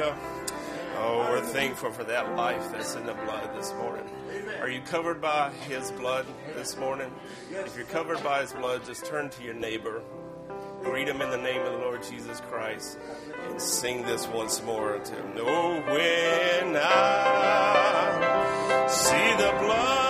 Hallelujah. Oh, we're thankful for that life that's in the blood this morning. Are you covered by His blood this morning? If you're covered by His blood, just turn to your neighbor, greet him in the name of the Lord Jesus Christ, and sing this once more to him. Oh, when I see the blood,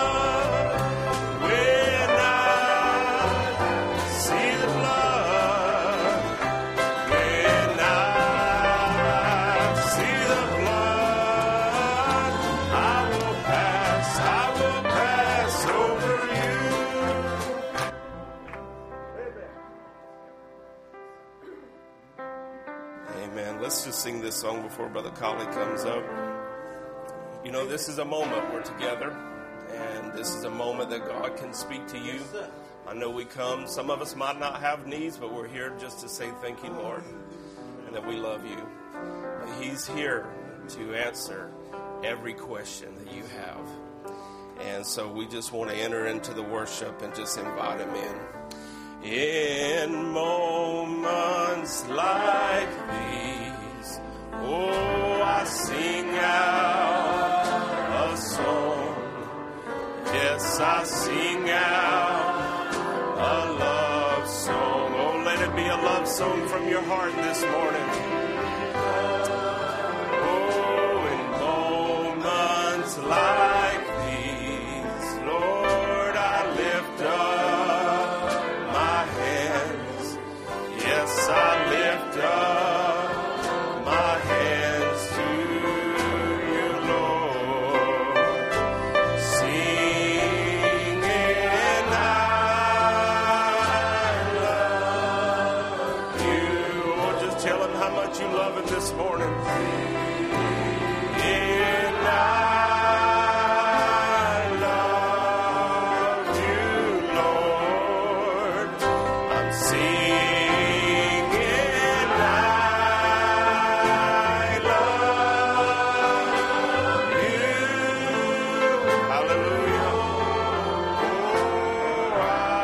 let's just sing this song before Brother Colley comes up. You know, this is a moment we're together, and this is a moment that God can speak to you. I know we come, some of us might not have needs, but we're here just to say thank you, Lord, and that we love you. He's here to answer every question that you have. And so we just want to enter into the worship and just invite him in. In moments like these, oh, I sing out a song. Yes, I sing out a love song. Oh, let it be a love song from your heart this morning. Oh, in moments like these, Lord, I lift up my hands. Yes, I lift up my hands to you, Lord, singing I love you. Oh, just tell him how much you love him this morning. And I love you, Lord. I'm singing I love you. Hallelujah. Oh,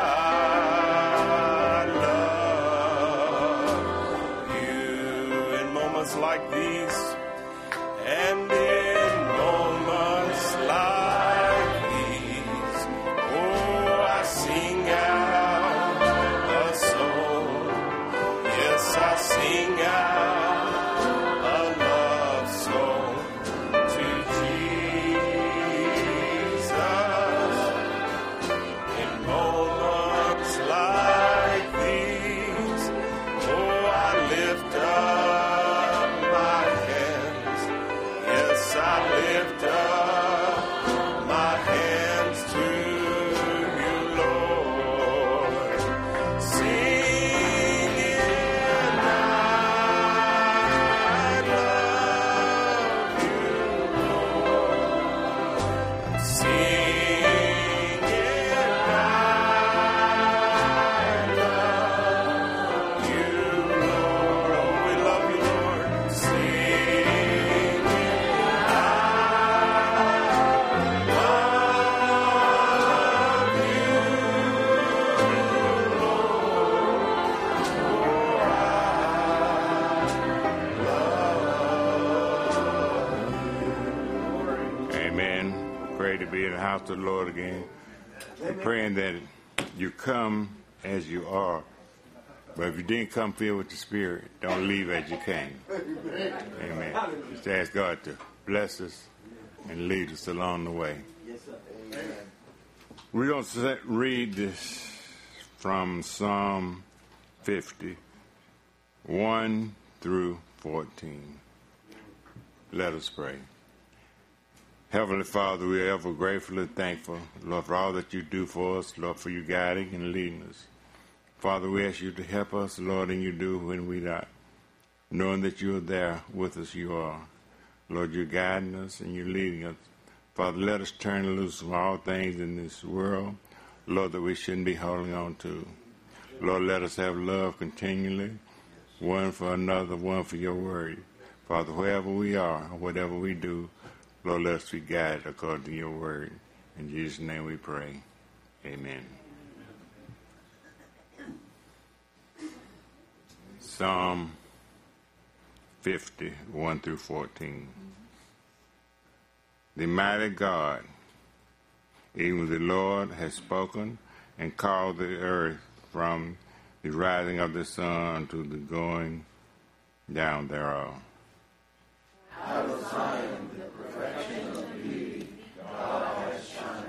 I love you. In moments like these, and in moments like these, oh, I sing out a song. Yes, I sing out a love song to Jesus. In moments like these, oh, I lift up my hands. Yes, I lift up my hands to you, Lord, singing I love you, Lord. I'm singing I love you, Lord. Oh, we love you, Lord. Singing I love you, Amen. Pray to be in the house of the Lord again. We're praying that you come as you are. But if you didn't come filled with the Spirit, don't leave as you came. Amen. Just ask God to bless us and lead us along the way. We're going to read this from Psalm 50, 1 through 14. Let us pray. Heavenly Father, we are ever grateful and thankful, Lord, for all that you do for us, Lord, for you guiding and leading us. Father, we ask you to help us, Lord, and you do when we not. Knowing that you are there with us, you are. Lord, you're guiding us and you're leading us. Father, let us turn loose from all things in this world, Lord, that we shouldn't be holding on to. Lord, let us have love continually, one for another, one for your word. Father, wherever we are, whatever we do, Lord, let us be guided according to your word. In Jesus' name we pray. Amen. Psalm 50, 1 through 14. The mighty God, even the Lord, has spoken and called the earth from the rising of the sun to the going down thereof. Out of Zion, the perfection of beauty, God has shone.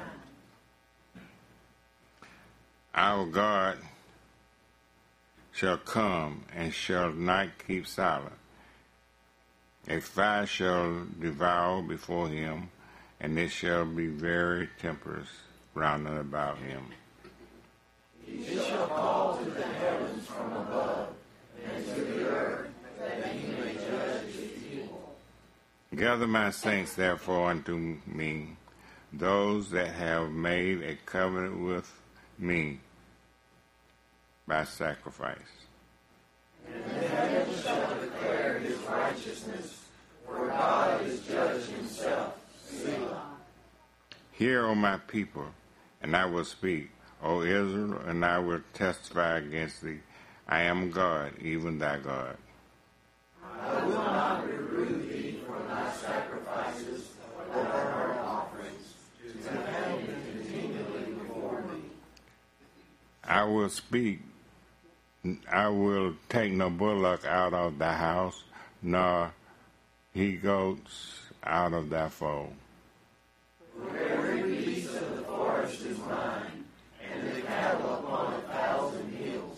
Our God shall come and shall not keep silent. A fire shall devour before him, and it shall be very tempestuous round about him. He shall call to the heavens from above, and to the earth, that he may judge his people. Gather my saints therefore unto me, those that have made a covenant with me by sacrifice. And the heavens shall declare his righteousness, for God is judge himself. Selah. Hear, O my people, and I will speak, O Israel, and I will testify against thee. I am God, even thy God. I will not reprove thee for thy sacrifices or burnt offerings, to have them continually before me. I will speak, I will take no bullock out of thy house, nor he-goats out of thy fold. For every beast of the forest is mine, and the cattle upon 1,000 hills.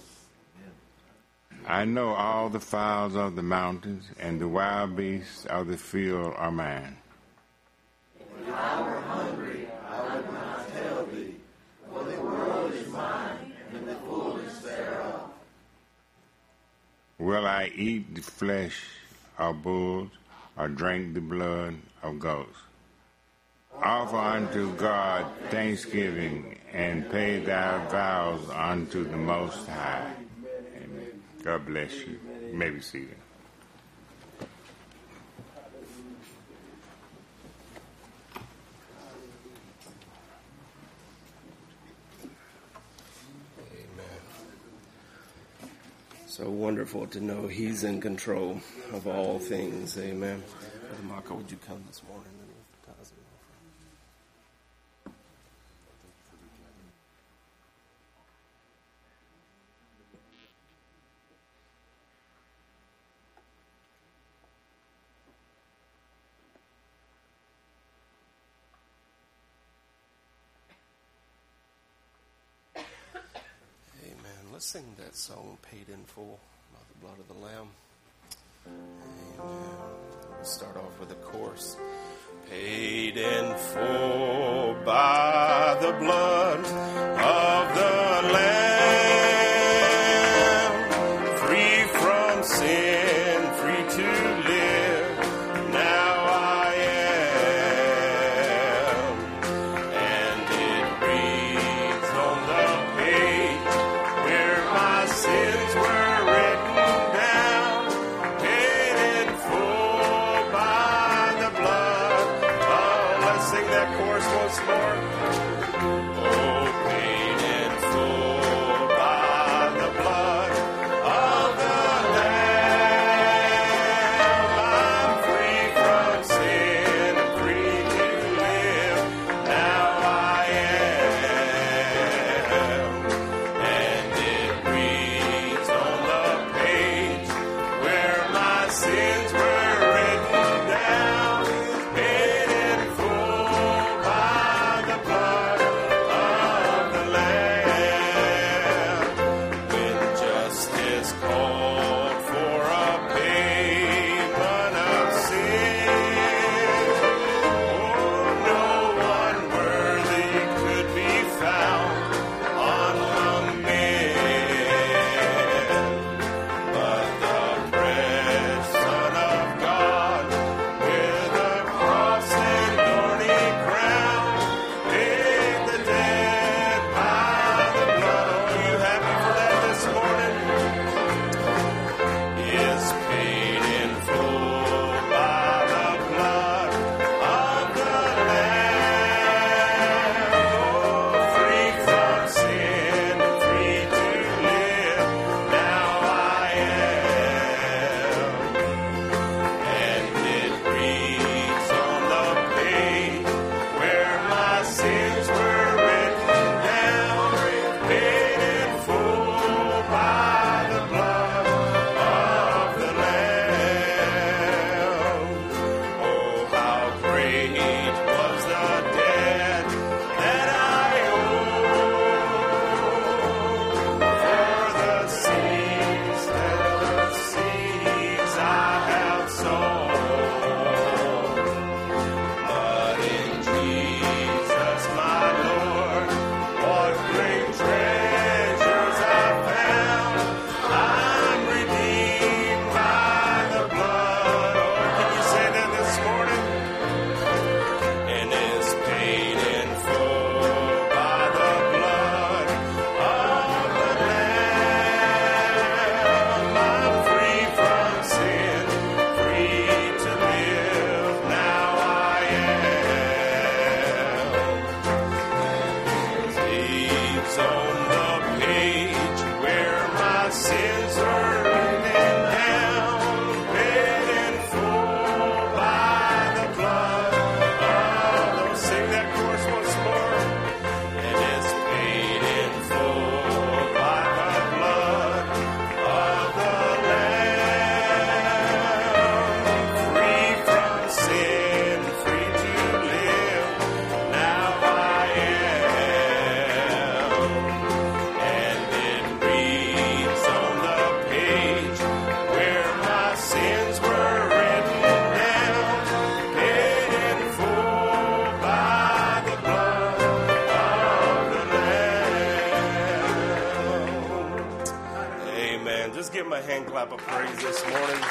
I know all the fowls of the mountains, and the wild beasts of the field are mine. If I were hungry, I would not tell thee, for the world is mine, and the fullness thereof. Will I eat the flesh of bulls, or drink the blood of goats? Offer unto God thanksgiving, and pay thy vows unto the Most High. Amen. God bless you. You may be seated. So wonderful to know he's in control of all things. Amen. Brother Michael, would you come this morning? Let's sing that song, Paid in Full, by the Blood of the Lamb. Amen. We'll start off with a chorus. Paid in full by the blood of the Lamb, free from sin, free to live, now I am. And it reads on the page where my sins were written down, paid in full by the blood. Oh, let's sing that chorus. clap of praise this morning.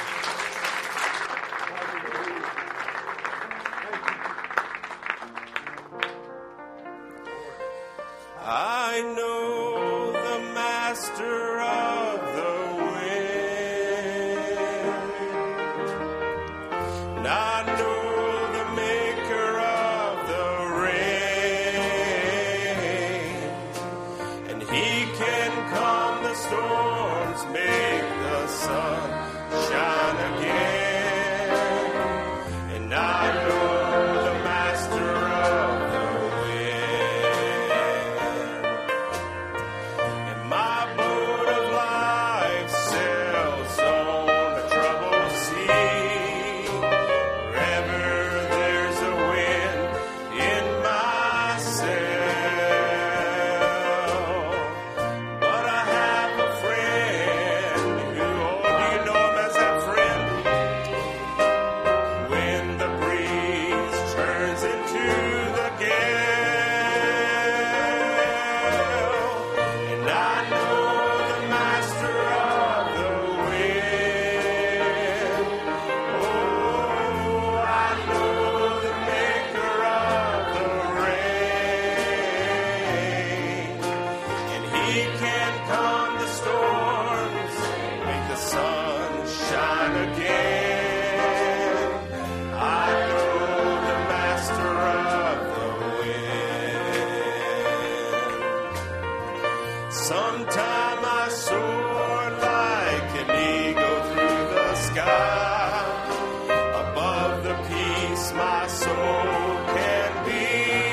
I know the master of the wind, and I know the maker of the rain, and he can calm the storms, make the sun shine again, and I know the master of the wind, and my boat of life sails on a troubled sea, wherever there's a wind in my sail, but I have a friend who, oh, do you know him as that friend? When the breeze turns into the gale, and I know the master of the wind. Oh, I know the maker of the rain, and he can calm the storms, make the sun shine again. I know the master of the wind. Sometime I soar like an eagle through the sky, above the peace my soul can be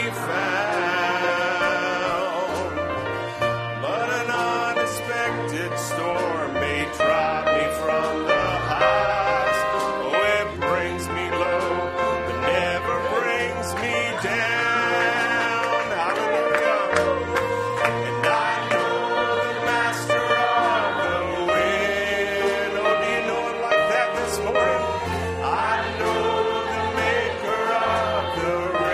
found. But an unexpected storm may drop me from the heights. Oh, it brings me low, but never brings me down. Hallelujah. And I know the master of the wind. Oh, do you know him like that this morning? I know the maker of the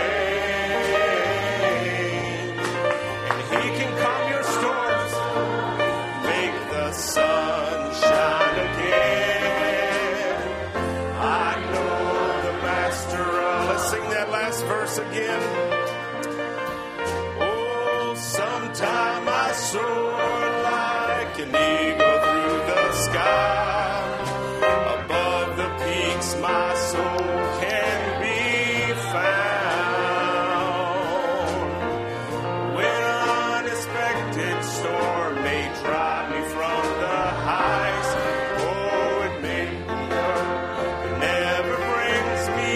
rain, and he can calm your storms, make the sun shine again. I know the master of. Let's sing that last verse again. Oh, sometime I soar like an eagle through the sky, above the peaks my soul can be found. When an unexpected storm may drive me from the heights, oh, it may be up, it never brings me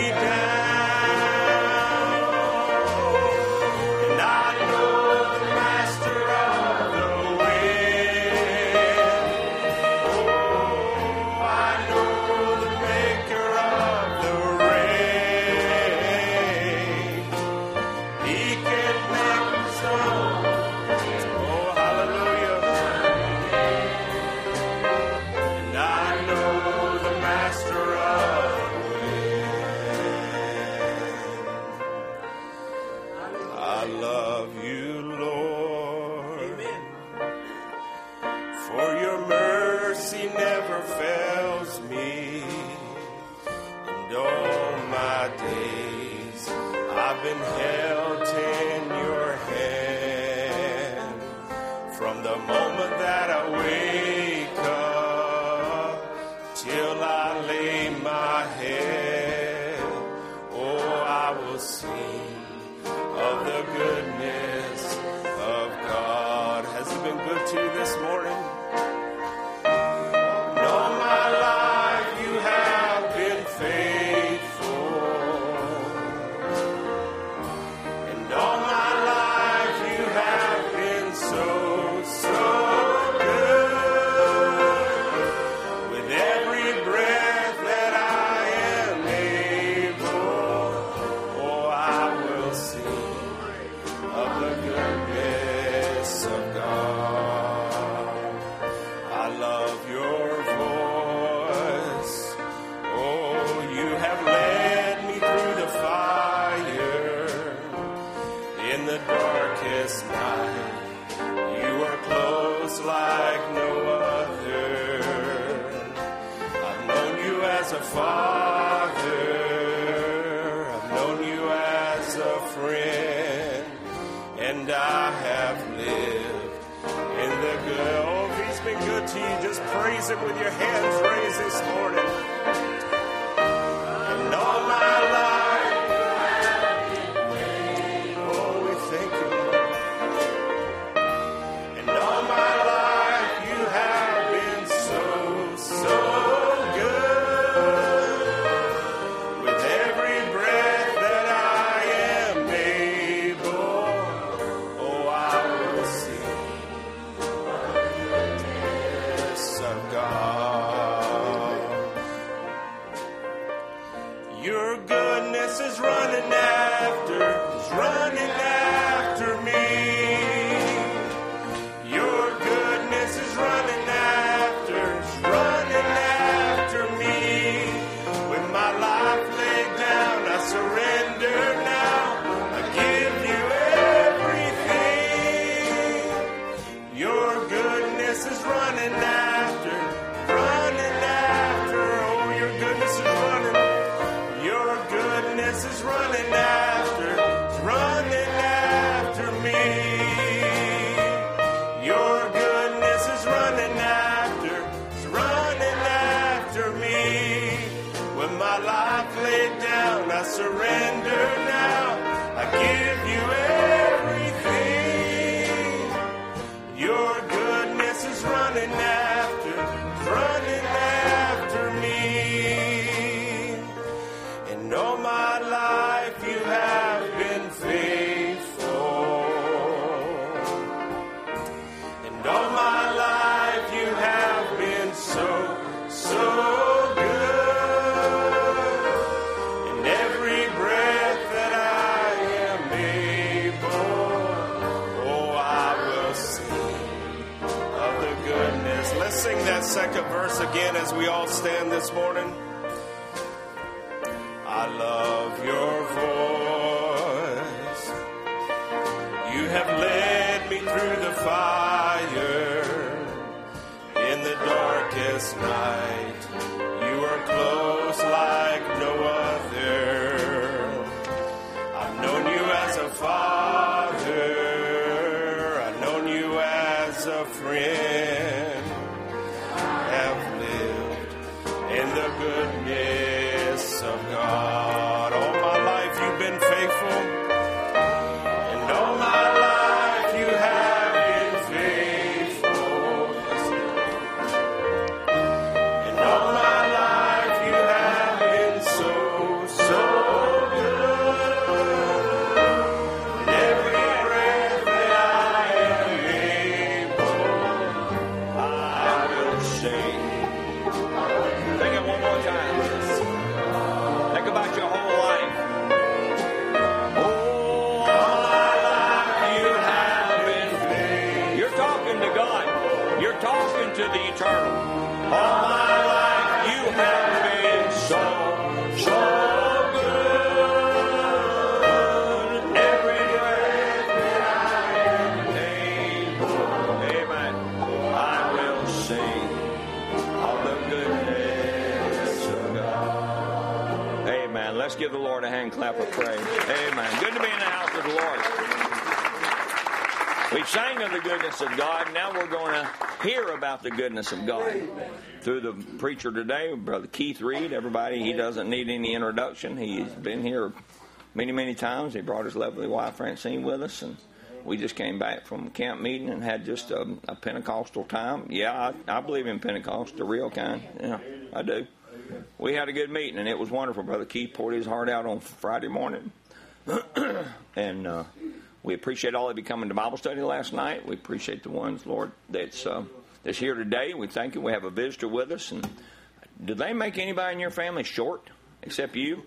down. And I know the master of the wind. Oh, I know the maker of the rain. He can make the sun. Oh, hallelujah. And I know the master of the wind. I love you, Lord. For your mercy never fails me. And all my days I've been held in your hand. From the moment that I wake up till I lay my head, oh, I will sing of the goodness of God. Has he been good to you this morning? And all my life you have been faithful. and I have lived in the good. Oh, if he's been good to you, just praise him with your hands raised this morning. And all my life, oh, we thank you, Lord. And all my life, you have been so, so good. With every breath that I am able, oh, I will sing of God. Your goodness is running after me. Your goodness is running after me. With my life laid down, I surrender now. I give you everything. Your goodness is running after. Oh, your goodness is running. Your goodness is running after me. Your goodness is running after me. With my life laid down, I surrender now. I give you everything. Your goodness is running after me. And all my life you have been faithful. And all my life you have been so, so good. And every breath that I am able, oh, I will sing of the goodness. Let's sing that second verse again as we all stand this morning. I love your voice. You have led me through the fire. In the darkest night, you are close like no other. I've known you as a father. I've known you as a friend. Have lived in the goodness of God. All my life you've been faithful. And all my life you have been faithful. And all my life you have been so, so good. And every breath that I am able, I will sing. Sing it one more time. Think about your whole life. Oh, all my life you have been faithful. You're talking to God. You're talking to the eternal. All my life you have been so, so good. Every breath that I am able, amen, I will sing of the goodness of God. Amen. Let's give the Lord a hand clap of praise. Amen. Good to be in the house of the Lord. We sang of the goodness of God. Now we're going to hear about the goodness of God through the preacher today, Brother Keith Reed. Everybody, he doesn't need any introduction. He's been here many, many times. He brought his lovely wife Francine with us, and we just came back from camp meeting and had just a Pentecostal time. Yeah, I believe in Pentecost, the real kind. Yeah, I do. We had a good meeting, and it was wonderful. Brother Keith poured his heart out on Friday morning. And we appreciate all of you coming to Bible study last night. We appreciate the ones, Lord, that's here today. We thank you. We have a visitor with us. And do they make anybody in your family short except you?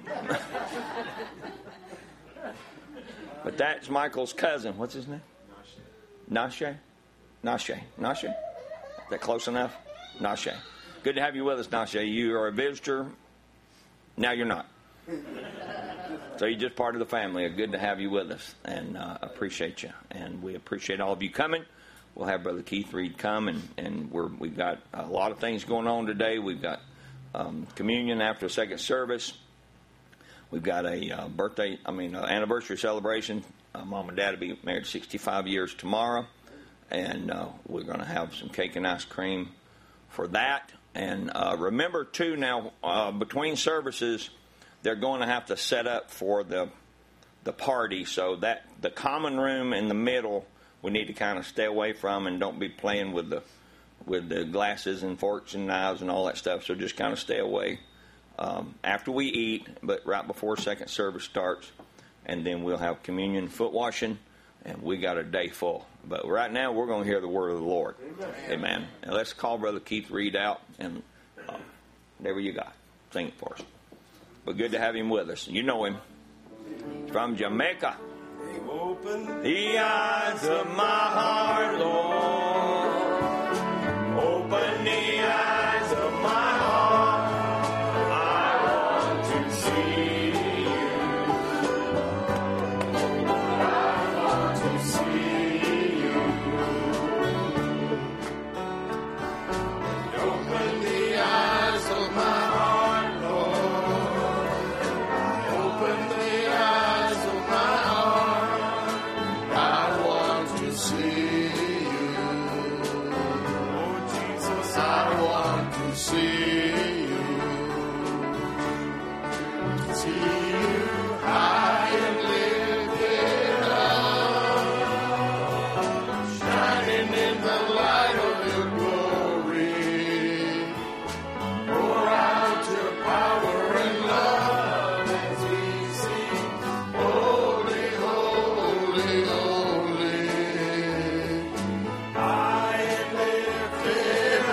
But that's Michael's cousin. What's his name? Nashe. Nashe. Is that close enough? Nashe. Good to have you with us, Nashe. You are a visitor. Now you're not. So you're just part of the family. Good to have you with us, and appreciate you. And we appreciate all of you coming. We'll have Brother Keith Reed come, and we've got a lot of things going on today. We've got communion after the second service. We've got a anniversary celebration Mom and Dad will be married 65 years tomorrow, and we're going to have some cake and ice cream for that. And remember, too, now, between services, they're going to have to set up for the party, so that the common room in the middle we need to kind of stay away from, and don't be playing with the glasses and forks and knives and all that stuff, so just kind of stay away after we eat, but right before second service starts, and then we'll have communion, foot washing, and we got a day full. But right now, we're going to hear the word of the Lord. Amen. And let's call Brother Keith Reed out, and whatever you got, sing it for us. But good to have him with us. You know him. From Jamaica. Open the eyes of my heart, Lord. Open the eyes of my heart. I want to see you. I want to see you. Open the eyes of my heart, Lord. Open the eyes of my heart. I want to see you. Oh, Jesus, I want to see you. See you high and lifted up, shining in the light of your glory. Pour out your power and love as we sing, holy, holy, holy. High and lifted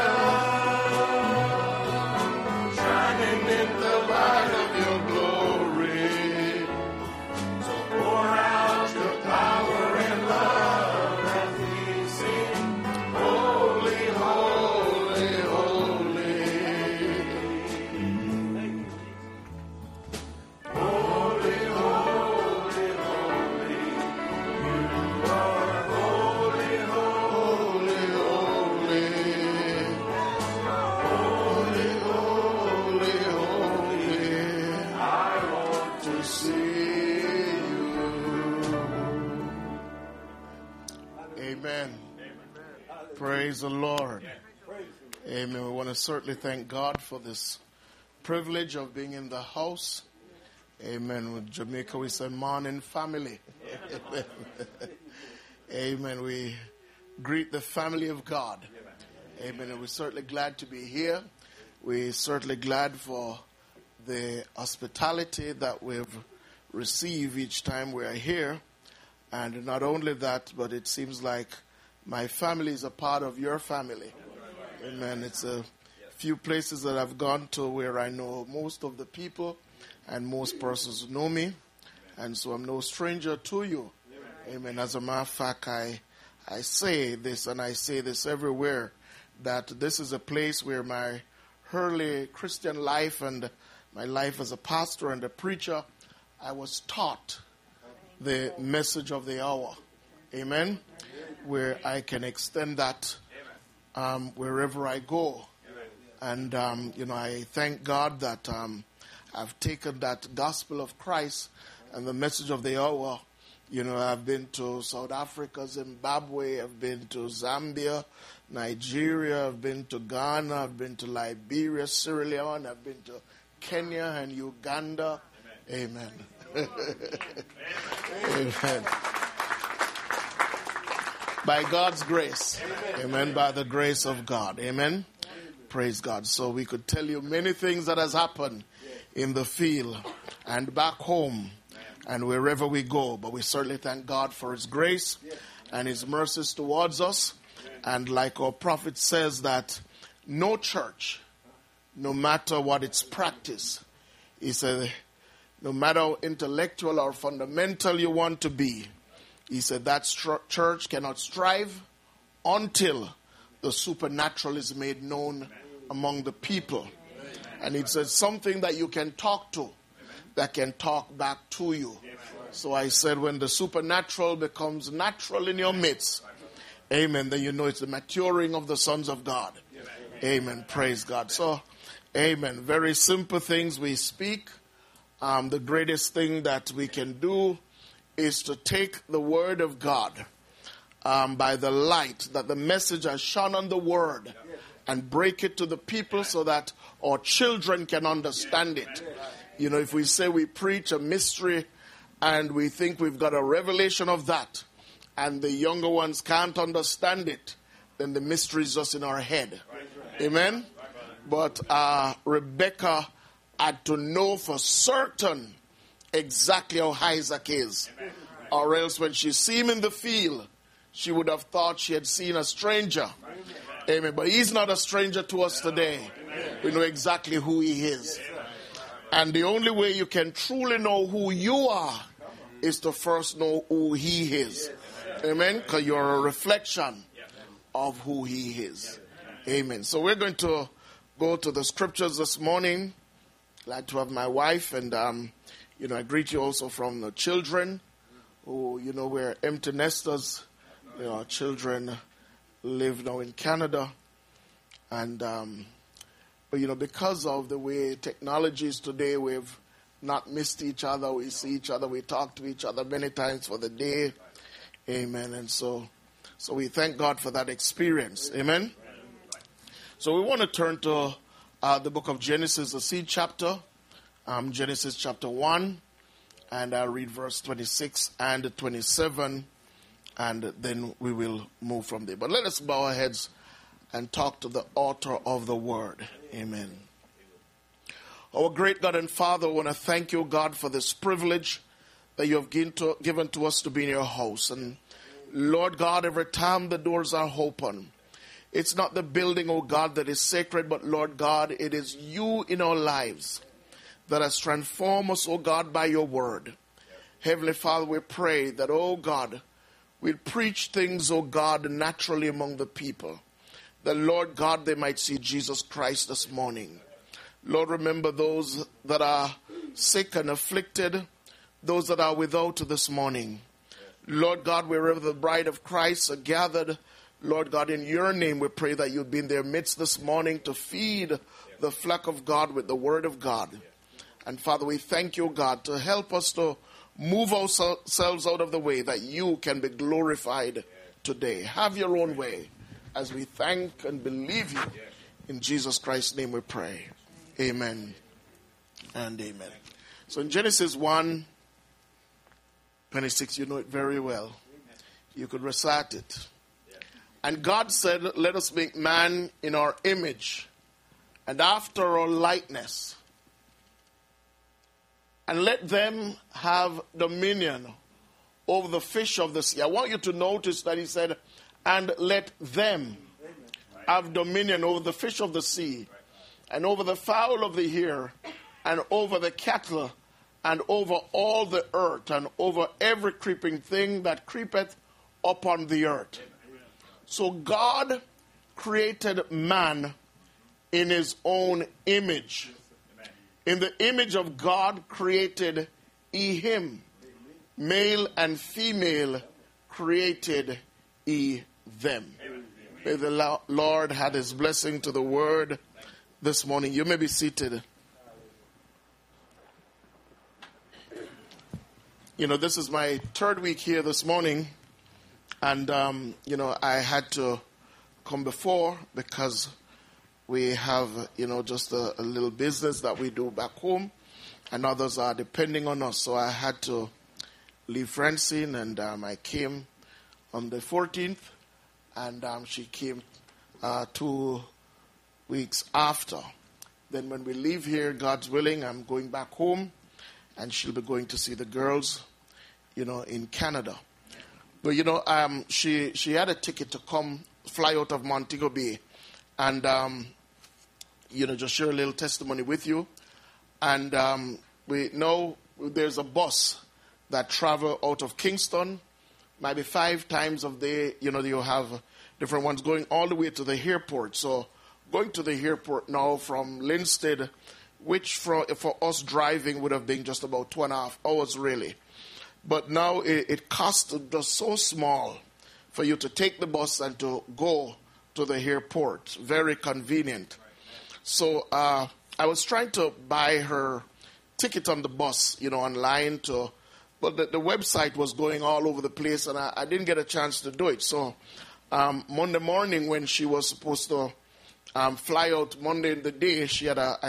up, shining in the light of your glory. So pour out your power and love as we sing, holy, holy, holy. Holy, holy, holy. You are holy, holy, holy. Holy, holy, holy. I want to see you. Amen. Praise the Lord. Amen. We want to certainly thank God for this privilege of being in the house. Amen. With Jamaica, we say morning family. Amen. Amen. We greet the family of God. Amen. And we're certainly glad to be here. We're certainly glad for the hospitality that we've received each time we are here. And not only that, but it seems like my family is a part of your family. Amen. It's a few places that I've gone to where I know most of the people and most persons know me. And so I'm no stranger to you. Amen. As a matter of fact, I say this, and I say this everywhere, that this is a place where my early Christian life and my life as a pastor and a preacher, I was taught the message of the hour. Amen. Where I can extend that wherever I go. And, I thank God that I've taken that gospel of Christ and the message of the hour. I've been to South Africa, Zimbabwe, I've been to Zambia, Nigeria, I've been to Ghana, I've been to Liberia, Sierra Leone, I've been to Kenya and Uganda. Amen. Amen. By God's grace. Amen. By the grace of God. Amen. Praise God. So we could tell you many things that has happened in the field and back home and wherever we go. But we certainly thank God for His grace and His mercies towards us. And like our prophet says, that no church, no matter what its practice, he said, no matter how intellectual or fundamental you want to be, he said that church cannot strive until the supernatural is made known among the people. And it says something that you can talk to, that can talk back to you. So I said, when the supernatural becomes natural in your midst, amen, then you know it's the maturing of the sons of God. Amen. Praise God. So, amen. Very simple things we speak. The greatest thing that we can do is to take the Word of God by the light that the message has shone on the Word and break it to the people so that our children can understand it. You know, if we say we preach a mystery and we think we've got a revelation of that and the younger ones can't understand it, then the mystery is just in our head. Amen? But Rebecca had to know for certain exactly how Isaac is. Or else when she see him in the field, she would have thought she had seen a stranger. Amen. But he's not a stranger to us today. We know exactly who he is. And the only way you can truly know who you are is to first know who he is. Amen. Because you're a reflection of who he is. Amen. So we're going to go to the scriptures this morning. Glad to have my wife, and I greet you also from the children who, we're empty nesters. Our children live now in Canada, and but because of the way technology is today, we've not missed each other. We see each other, we talk to each other many times for the day. Amen. And so we thank God for that experience. Amen. So we want to turn to the book of Genesis, the seed chapter, Genesis chapter 1, and I'll read verse 26 and 27, and then we will move from there. But let us bow our heads and talk to the author of the word. Amen. Our great God and Father, I want to thank you, God, for this privilege that you have given to us to be in your house. And Lord God, every time the doors are open, it's not the building, oh God, that is sacred, but Lord God, it is you in our lives that has transformed us, oh God, by your word. Heavenly Father, we pray that, oh God, we'll preach things, oh God, naturally among the people. That, Lord God, they might see Jesus Christ this morning. Lord, remember those that are sick and afflicted, those that are without this morning. Lord God, wherever the bride of Christ are gathered, Lord God, in your name we pray that you'd be in their midst this morning to feed the flock of God with the word of God. And Father, we thank you, God, to help us to move ourselves out of the way that you can be glorified today. Have your own way as we thank and believe you. In Jesus Christ's name we pray. Amen and amen. So in Genesis 1:26, you know it very well. You could recite it. And God said, let us make man in our image and after our likeness, and let them have dominion over the fish of the sea. I want you to notice that he said, and let them have dominion over the fish of the sea, and over the fowl of the air, and over the cattle, and over all the earth, and over every creeping thing that creepeth upon the earth. So God created man in his own image. In the image of God created he him. Male and female created he them. May the Lord add his blessing to the word this morning. You may be seated. This is my third week here this morning. And, I had to come before because we have, just a little business that we do back home. And others are depending on us. So I had to leave Francine, and I came on the 14th. And she came 2 weeks after. Then when we leave here, God's willing, I'm going back home. And she'll be going to see the girls, in Canada. But, she had a ticket to fly out of Montego Bay. And, just share a little testimony with you. And we know there's a bus that travel out of Kingston, maybe 5 times a day. You have different ones going all the way to the airport. So going to the airport now from Linstead, which for us driving would have been just about 2.5 hours really. But now it costs just so small for you to take the bus and to go to the airport. Very convenient. So I was trying to buy her ticket on the bus, online to but the website was going all over the place, and I didn't get a chance to do it. So Monday morning, when she was supposed to fly out Monday in the day, she had a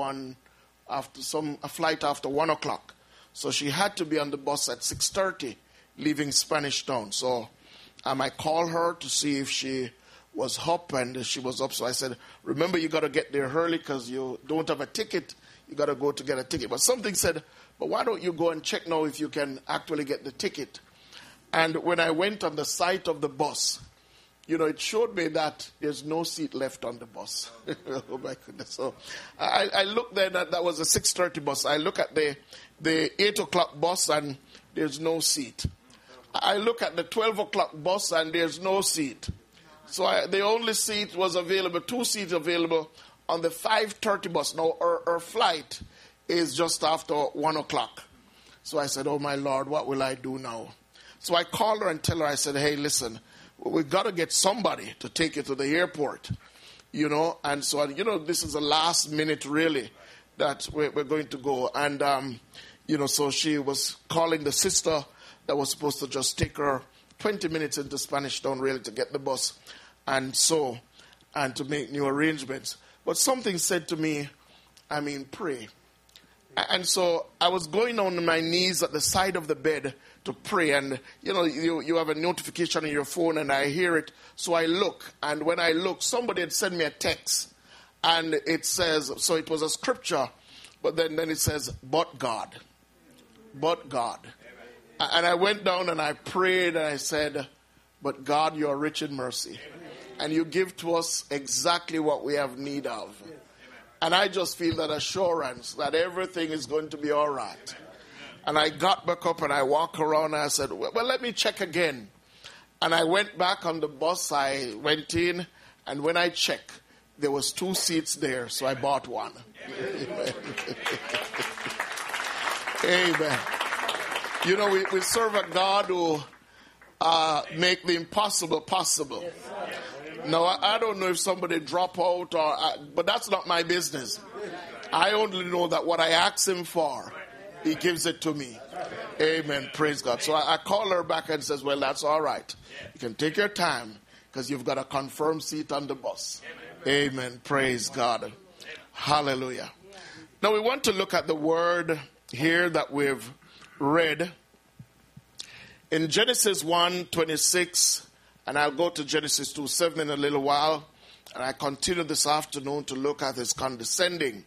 flight after 1 o'clock. So she had to be on the bus at 6:30, leaving Spanish Town. So I called her to see if she was up, and she was up. So I said, remember, you got to get there early because you don't have a ticket. You got to go to get a ticket. But something said, but why don't you go and check now if you can actually get the ticket? And when I went on the site of the bus, it showed me that there's no seat left on the bus. Oh, my goodness. So I looked there, that was a 6:30 bus. I look at the 8 o'clock bus, and there's no seat. I look at the 12 o'clock bus, and there's no seat. So the only seat was available, 2 seats available on the 5:30 bus. Now, our flight is just after 1 o'clock. So I said, oh, my Lord, what will I do now? So I called her and tell her, I said, hey, listen, we've got to get somebody to take you to the airport, And so, this is the last minute, really, that we're going to go. And, so she was calling the sister that was supposed to just take her 20 minutes into Spanish Town, really, to get the bus. And to make new arrangements. But something said to me, pray. And so I was going on my knees at the side of the bed to pray. And, you have a notification on your phone, and I hear it. So I look. And when I look, somebody had sent me a text. And it says, so it was a scripture. But then it says, but God. But God. And I went down and I prayed and I said, but God, you are rich in mercy. And you give to us exactly what we have need of. And I just feel that assurance that everything is going to be all right. And I got back up and I walked around and I said, well, let me check again. And I went back on the bus. I went in, and when I checked, there was 2 seats there, so I bought one. Amen. We serve a God who make the impossible possible. Now, I don't know if somebody drop out, but that's not my business. I only know that what I ask him for, he gives it to me. Amen. Praise God. So I call her back and says, well, that's all right. You can take your time because you've got a confirmed seat on the bus. Amen. Praise God. Hallelujah. Now, we want to look at the word here that we've read in Genesis 1:26. And I'll go to Genesis 2:7 in a little while. And I continue this afternoon to look at his condescending.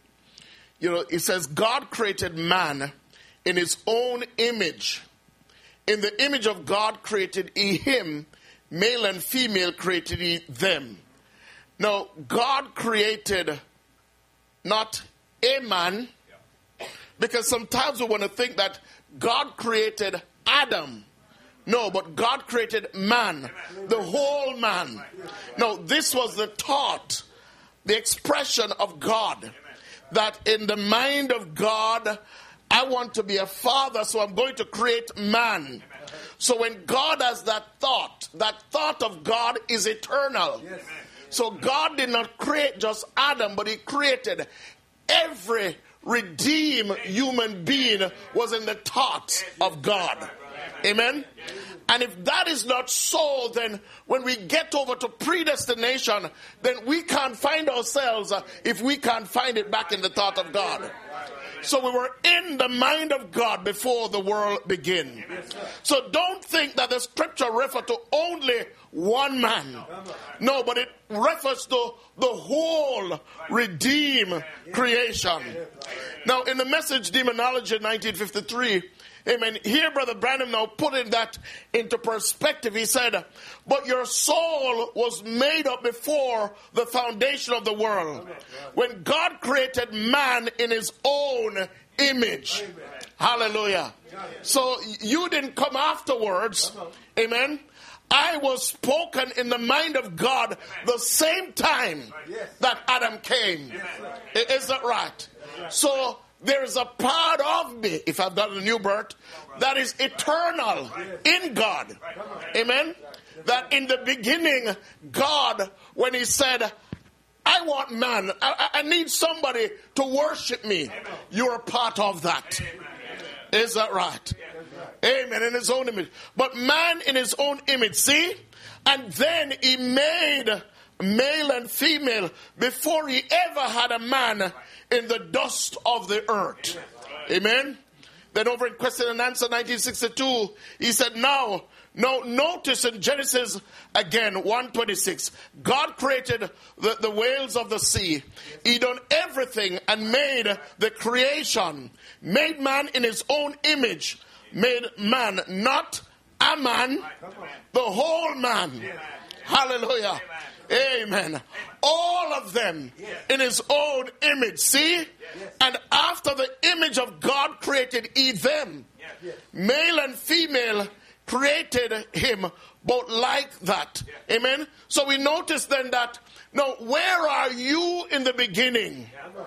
It says, God created man in his own image. In the image of God created he him. Male and female created he them. Now, God created not a man. Because sometimes we want to think that God created Adam. No, but God created man, the whole man. No, this was the thought, the expression of God, that in the mind of God, I want to be a father, so I'm going to create man. So when God has that thought of God is eternal. So God did not create just Adam, but he created every redeemed human being was in the thought of God. Amen? And if that is not so, then when we get over to predestination, then we can't find ourselves if we can't find it back in the thought of God. So we were in the mind of God before the world began. So don't think that the scripture refers to only one man. No, but it refers to the whole redeemed creation. Now, in the Message Demonology 1953, amen, here Brother Branham now putting that into perspective. He said, but your soul was made up before the foundation of the world. When God created man in his own image. Hallelujah. So you didn't come afterwards. Amen. I was spoken in the mind of God the same time that Adam came. Is that right? So there is a part of me, if I've got a new birth, that is eternal in God. Amen? That in the beginning, God, when he said, I want man, I need somebody to worship me, you're a part of that. Is that right? Amen. In his own image. But man in his own image. See? And then he made male and female before he ever had a man in the dust of the earth. Amen. Then over in Question and Answer 1962, he said, now notice in Genesis again 1:26, God created the whales of the sea. He done everything and made the creation, made man in his own image, made man, not a man, the whole man. Hallelujah. Amen. All of them in his own image. See? And after the image of God created he them. Male and female created him both like that. Amen. So we notice then that, now where are you in the beginning?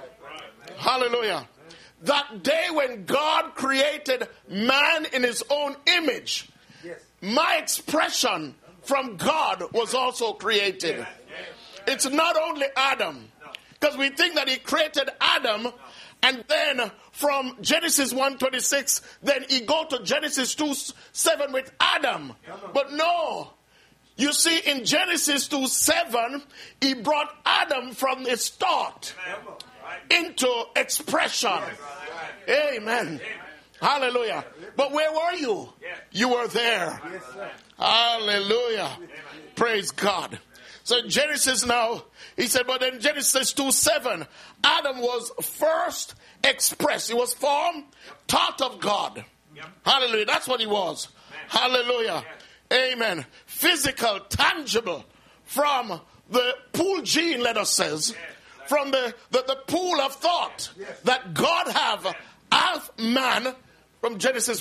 Hallelujah. That day when God created man in his own image, my expression from God was also created. It's not only Adam. Because we think that he created Adam, and then from Genesis 1:26, then he go to Genesis 2:7 with Adam. But no. You see, in Genesis 2:7, he brought Adam from his thought into expression. Amen. Hallelujah. But where were you? You were there. Hallelujah. Praise God. So in Genesis now, he said, but in Genesis 2:7, Adam was first expressed. He was formed, thought of God. Hallelujah. That's what he was. Hallelujah. Amen. Physical, tangible, from the pool gene, let us say, from the pool of thought that God have of man, from Genesis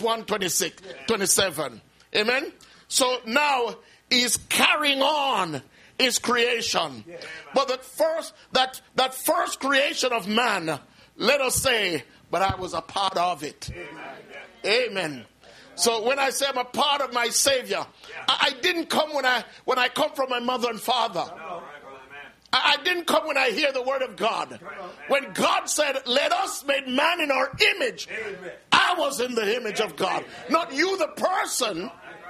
1:27. Amen. So now he's carrying on his creation. But that first creation of man, let us say, but I was a part of it. Amen. So when I say I'm a part of my Savior, I didn't come when I come from my mother and father. I didn't come when I hear the word of God. When God said, let us make man in our image, I was in the image of God. Not you the person.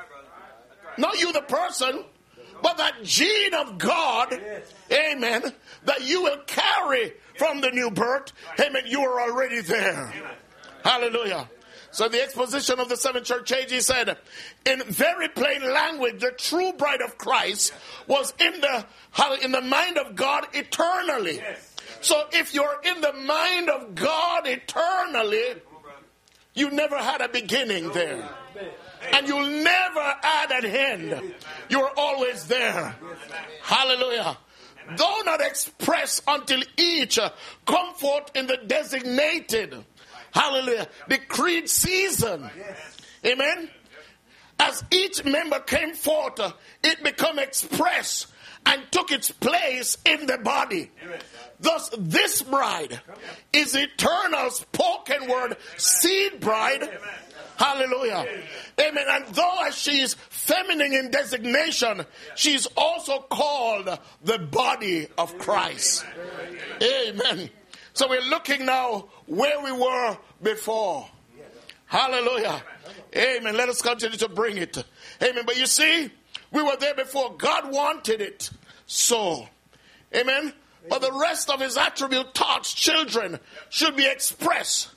Not you the person. But that gene of God, amen, that you will carry from the new birth, amen, you are already there. Hallelujah. So the exposition of the Seventh Church Age, he said, in very plain language, the true bride of Christ was in the mind of God eternally. So if you're in the mind of God eternally, you never had a beginning there. And you'll never add an end. You're always there. Hallelujah. Though not expressed until each come forth in the designated, hallelujah, decreed season. Amen. As each member came forth, it became expressed and took its place in the body. Thus, this bride is eternal spoken word seed bride. Hallelujah. Amen. And though as she is feminine in designation, she's also called the body of Christ. Amen. So we're looking now where we were before. Hallelujah. Amen. Let us continue to bring it. Amen. But you see, we were there before. God wanted it so. Amen. But the rest of his attribute, thoughts, children, should be expressed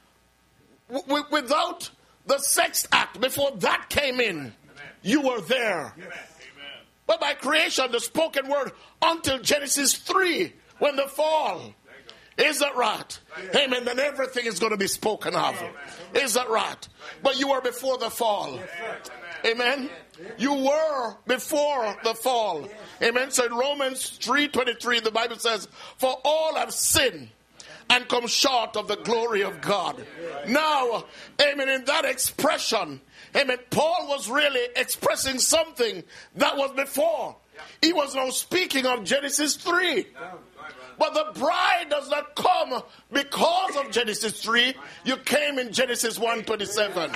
without the sex act. Before that came in, you were there. But by creation, the spoken word until Genesis 3, when the fall. Is that right? Amen. Then everything is going to be spoken of. Is that right? But you were before the fall. Amen. You were before the fall. Amen. So in Romans 3:23, the Bible says, for all have sinned and come short of the glory of God. Now, amen, in that expression, amen, Paul was really expressing something that was before. He was now speaking of Genesis 3. But the bride does not come because of Genesis 3. You came in Genesis 1:27.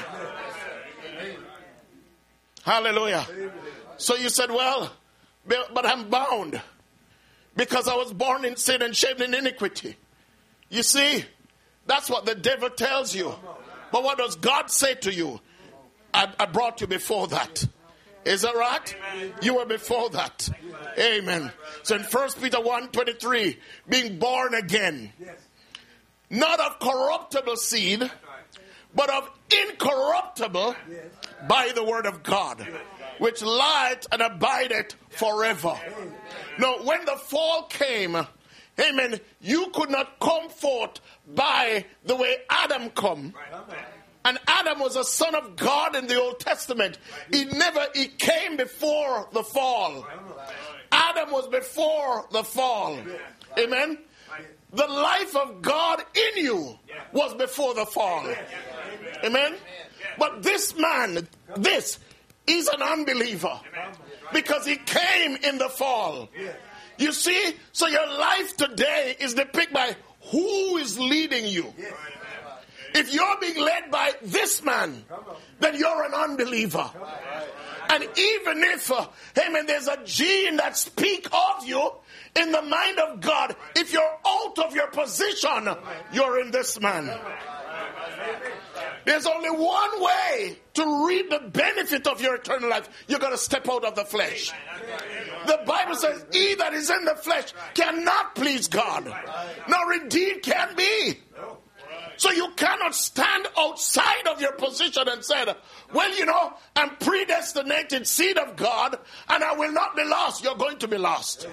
Hallelujah. So you said, well, but I'm bound because I was born in sin and shaped in iniquity. You see, that's what the devil tells you. But what does God say to you? I brought you before that. Is that right? You were before that. Amen. So in 1 Peter 1:23, being born again, not of corruptible seed, but of incorruptible by the word of God, which lieth and abideth forever. Now, when the fall came, amen, you could not come forth by the way Adam come. And Adam was a son of God in the Old Testament. He came before the fall. Adam was before the fall. Amen. The life of God in you was before the fall. Amen. But this man, he's an unbeliever because he came in the fall. You see, so your life today is depicted by who is leading you. If you're being led by this man, then you're an unbeliever. And even if, amen, there's a gene that speaks of you in the mind of God, if you're out of your position, you're in this man. There's only one way to reap the benefit of your eternal life. You're going to step out of the flesh. The Bible says, he that is in the flesh cannot please God, nor indeed can be. So you cannot stand outside of your position and say, well, you know, I'm predestinated seed of God and I will not be lost. You're going to be lost.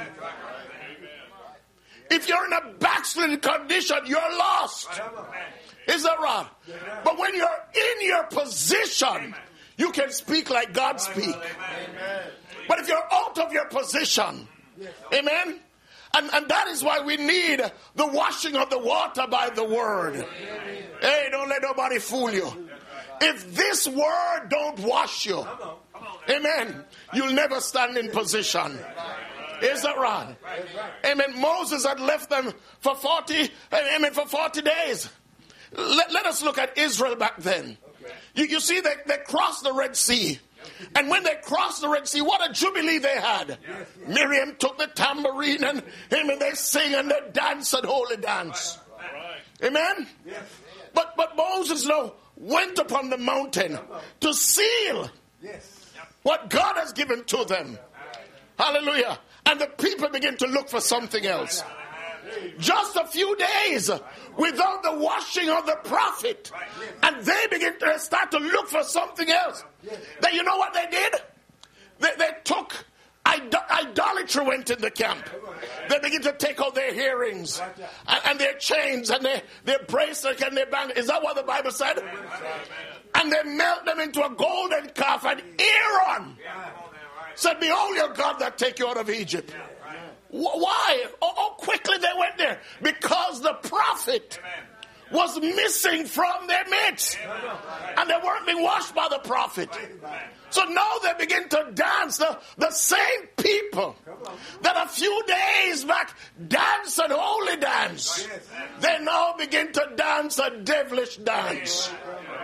If you're in a backslidden condition, you're lost. Is that right? But when you're in your position, you can speak like God speaks. But if you're out of your position, amen? And that is why we need the washing of the water by the word. Hey, don't let nobody fool you. If this word don't wash you, amen, you'll never stand in position. Is that right? Amen. Moses had left them for 40 days. Let us look at Israel back then. You see, they crossed the Red Sea. And when they crossed the Red Sea, what a jubilee they had. Miriam took the tambourine and they sing and they dance and holy dance. Amen? But Moses went upon the mountain to seal what God has given to them. Hallelujah. And the people begin to look for something else. Just a few days without the washing of the prophet, and they begin to start to look for something else. Then you know what they did? They took idolatry, went in the camp. They begin to take out their earrings and their chains and their bracelets and their bangles. Is that what the Bible said? And they melt them into a golden calf. And Aaron said, behold your God that take you out of Egypt. Why? Oh, quickly they went there. Because the prophet was missing from their midst. And they weren't being washed by the prophet. So now they begin to dance. The same people that a few days back danced an holy dance, they now begin to dance a devilish dance.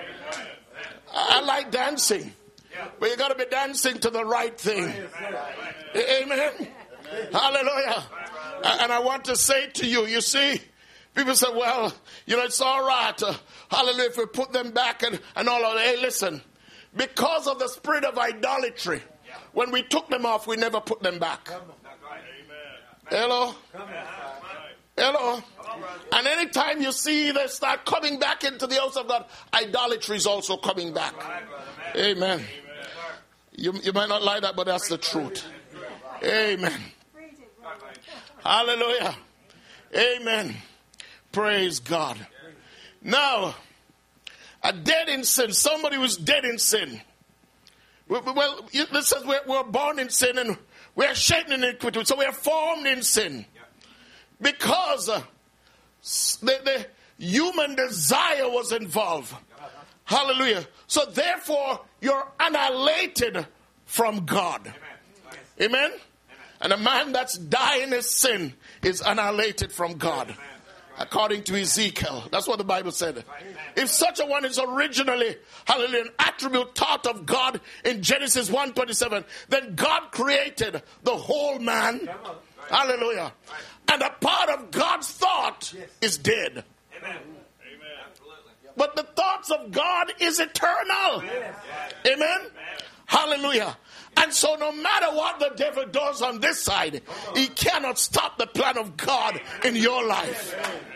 I like dancing, but you got to be dancing to the right thing. Amen. Hallelujah. And I want to say to you, you see, people say, well, you know, it's all right. Hallelujah, if we put them back and all of that. Hey, listen, because of the spirit of idolatry, when we took them off, we never put them back. Hello? Hello? And anytime you see they start coming back into the house of God, idolatry is also coming back. Amen. You might not like that, but that's the truth. Amen. Hallelujah. Amen. Praise God. Now, a dead in sin. Somebody who's dead in sin. Well, this says we're born in sin and we're shaped in iniquity. So we're formed in sin. Because the human desire was involved. Hallelujah. So therefore, you're annihilated from God. Amen? And a man that's dying in sin is annihilated from God. According to Ezekiel. That's what the Bible said. If such a one is originally, hallelujah, an attribute thought of God in Genesis 1:27, then God created the whole man. Hallelujah. And a part of God's thought is dead. But the thoughts of God is eternal. Amen? Hallelujah. And so no matter what the devil does on this side, he cannot stop the plan of God in your life.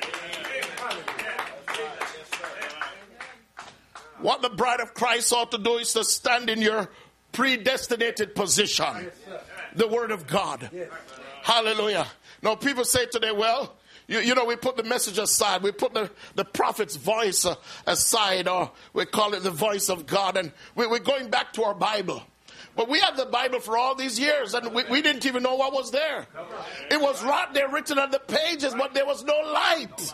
What the bride of Christ ought to do is to stand in your predestinated position. The word of God. Hallelujah. Now people say today, well, you know, we put the message aside. We put the prophet's voice aside, or we call it the voice of God. And we're going back to our Bible. But we had the Bible for all these years, and we didn't even know what was there. It was right there written on the pages, but there was no light.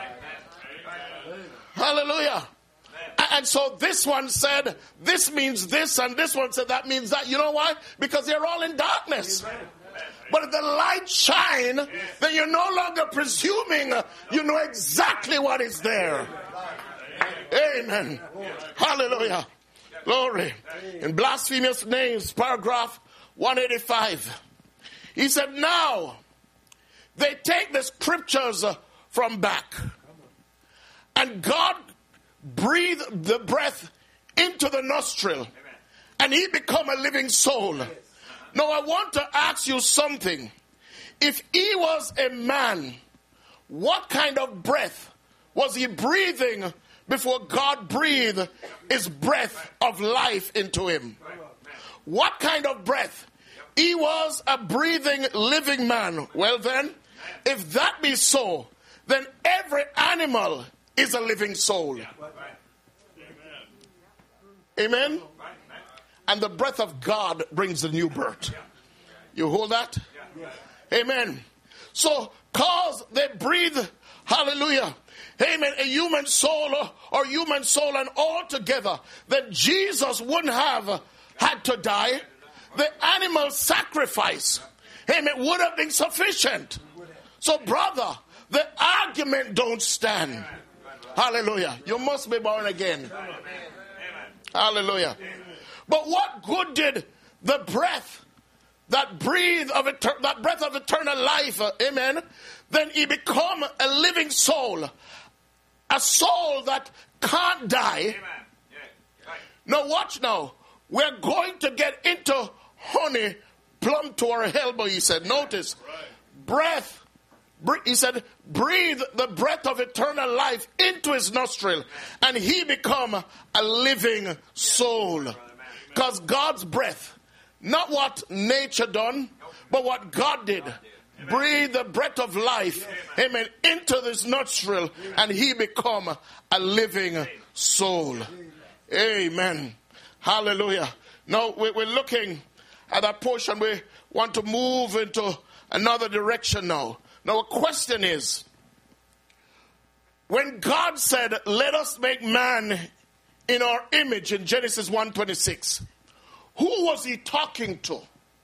Hallelujah. And so this one said, this means this, and this one said that means that. You know why? Because they're all in darkness. But if the light shine, then you're no longer presuming you know exactly what is there. Amen. Hallelujah. Glory. In Blasphemous Names, paragraph 185. He said, now, they take the scriptures from back. And God breathed the breath into the nostril. And he become a living soul. Now I want to ask you something. If he was a man, what kind of breath was he breathing before God breathed his breath of life into him? What kind of breath? He was a breathing, living man. Well then, if that be so, then every animal is a living soul. Amen? And the breath of God brings a new birth. You hold that? Amen. So, cause they breathe, hallelujah, amen, a human soul or human soul and all together, that Jesus wouldn't have had to die. The animal sacrifice, amen, would have been sufficient. So, brother, the argument don't stand. Hallelujah. You must be born again. Hallelujah. But what good did the breath, that breath of eternal life, amen, then he become a living soul, a soul that can't die. Now watch now, we're going to get into honey plumb to our elbow, he said. Notice, breath, he said, breathe the breath of eternal life into his nostril, and he become a living soul. Because God's breath, not what nature done, but what God did. Breathe the breath of life, amen, into this nostril, and he become a living soul. Amen. Hallelujah. Now we're looking at that portion. We want to move into another direction now. Now a question is, when God said, let us make man in our image in Genesis 1:26, who was he talking to?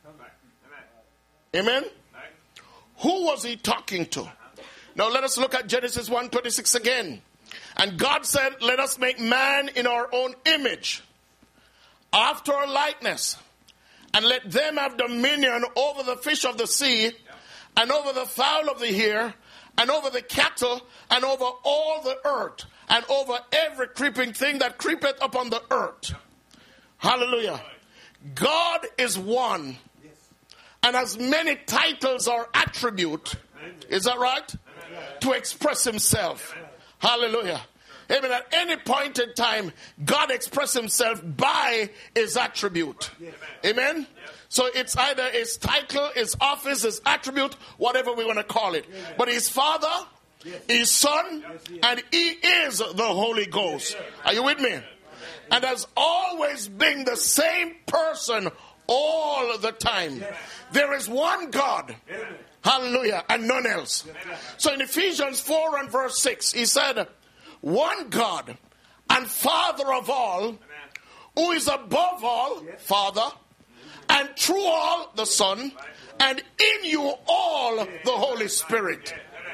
Amen? Who was he talking to? Now let us look at Genesis 1:26 again. And God said, let us make man in our own image, after our likeness, and let them have dominion over the fish of the sea, and over the fowl of the air, and over the cattle, and over all the earth, and over every creeping thing that creepeth upon the earth. Hallelujah. God is one, and has many titles or attributes. Is that right? To express himself. Hallelujah. Amen. At any point in time, God expresses himself by his attribute. Amen. So it's either his title, his office, his attribute, whatever we want to call it. But his Father, his Son, and he is the Holy Ghost. Are you with me? And has always been the same person all the time. There is one God. Hallelujah. And none else. So in Ephesians 4 and verse 6, he said, one God and Father of all, who is above all, Father, and through all, the Son, and in you all, the Holy Spirit.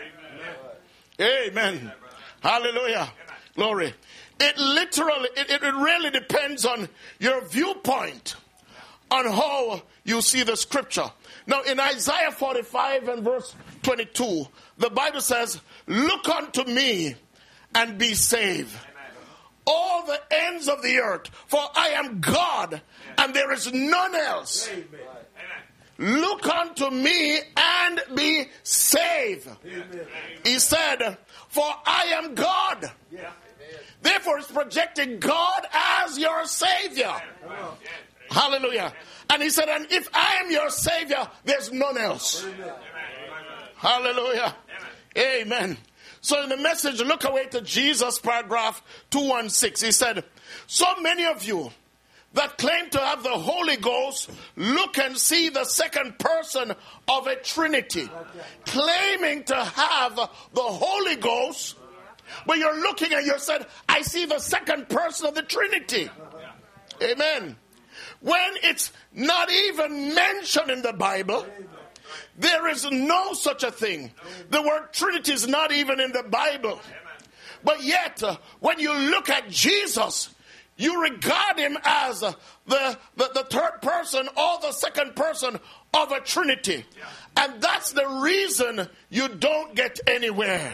Amen. Hallelujah. Glory. It literally, it really depends on your viewpoint on how you see the scripture. Now in Isaiah 45 and verse 22, the Bible says, look unto me and be saved. all the ends of the earth, for I am God, and there is none else. Look unto me and be saved. He said, for I am God. Therefore, it's projecting God as your Savior. Hallelujah. And he said, and if I am your Savior, there's none else. Hallelujah. Amen. So in the Message, look away to Jesus, paragraph 216. He said, so many of you that claim to have the Holy Ghost look and see the second person of a Trinity. Claiming to have the Holy Ghost, but you're looking and you said, I see the second person of the Trinity. Amen. When it's not even mentioned in the Bible, there is no such a thing. The word Trinity is not even in the Bible. But yet, when you look at Jesus, you regard him as the third person or the second person of a Trinity. And that's the reason you don't get anywhere.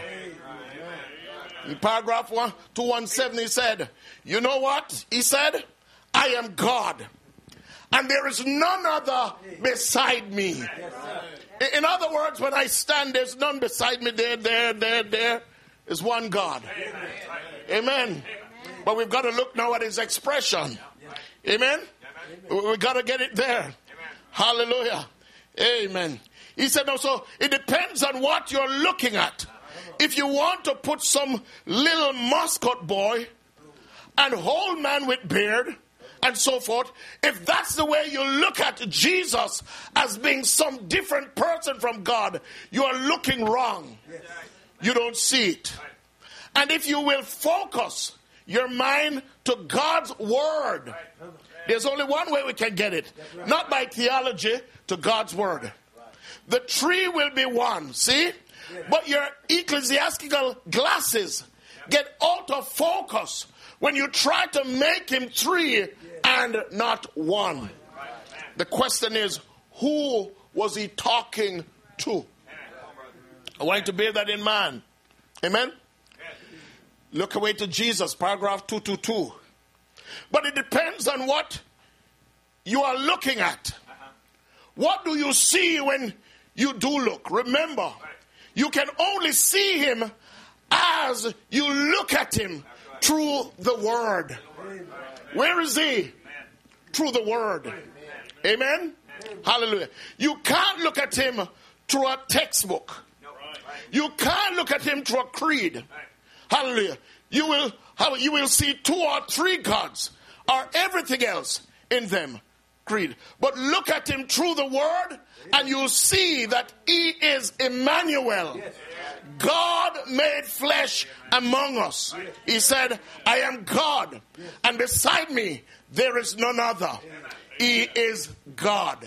In paragraph 217, he said, you know what? He said, I am God, and there is none other beside me. In other words, when I stand, there's none beside me. There is one God. Amen. But we've got to look now at his expression. Amen. We've got to get it there. Hallelujah. Amen. He said, no, so it depends on what you're looking at. If you want to put some little mascot boy and whole man with beard and so forth, if that's the way you look at Jesus as being some different person from God, you are looking wrong. You don't see it. And if you will focus your mind to God's word, there's only one way we can get it. Not by theology, to God's word. The tree will be one, see? But your ecclesiastical glasses get out of focus when you try to make him three and not one. The question is, who was he talking to? I want you to bear that in mind. Amen? Look away to Jesus, paragraph 222. But it depends on what you are looking at. What do you see when you do look? Remember, you can only see him as you look at him through the word. Where is he? Through the word. Amen? Hallelujah. You can't look at him through a textbook. You can't look at him through a creed. Hallelujah. You will see 2 or 3 gods or everything else in them. Creed. But look at him through the word and you'll see that he is Emmanuel. God made flesh among us. He said, I am God, and beside me there is none other. He is God.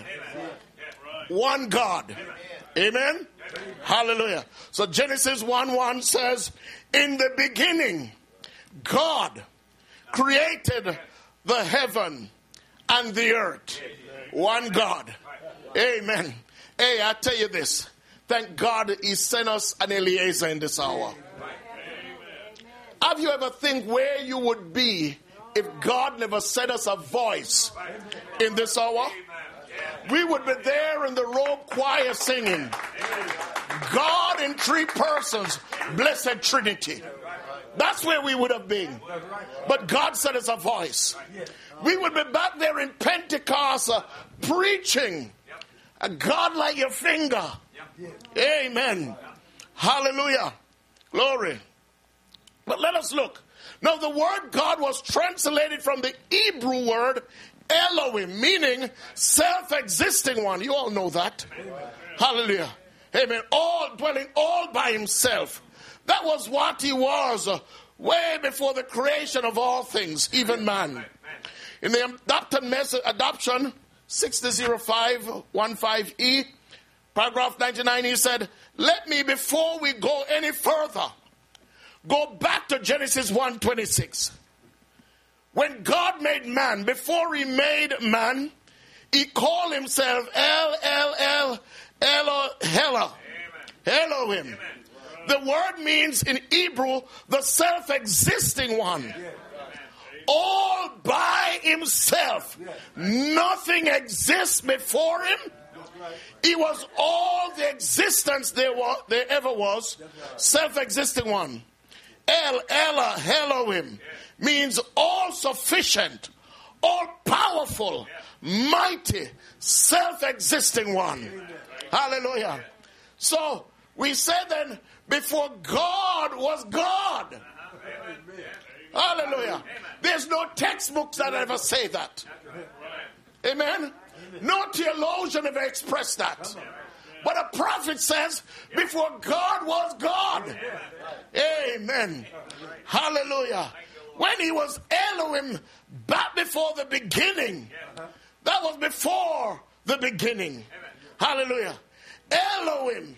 One God. Amen? Hallelujah. So Genesis 1:1 says, in the beginning, God created the heaven and the earth. One God. Amen. Hey, I tell you this. Thank God he sent us an Eliezer in this hour. Have you ever think where you would be if God never sent us a voice in this hour? We would be there in the robe choir singing, God in 3 persons, blessed Trinity. That's where we would have been. But God sent us a voice. We would be back there in Pentecost preaching. A God like your finger. Amen. Hallelujah. Glory. But let us look. Now the word God was translated from the Hebrew word Elohim, meaning self-existing one. You all know that. Hallelujah. Amen. All dwelling all by himself. That was what he was way before the creation of all things, even man. In the adoption 600515E, paragraph 99, he said, let me, before we go any further, go back to Genesis 1:26. When God made man, before he made man, he called himself Elohim. The word means in Hebrew, the self-existing one. all by himself. Nothing exists before him. He was all the existence there ever was. Self-existing one. Ella, Elohim, means all sufficient, all powerful, mighty, self-existing one. Hallelujah. So we say then, before God was God. Hallelujah. There's no textbooks that ever say that. Amen. No theologian ever expressed that. But a prophet says, before God was God. Amen. Hallelujah. When he was Elohim back before the beginning. That was before the beginning. Hallelujah. Elohim.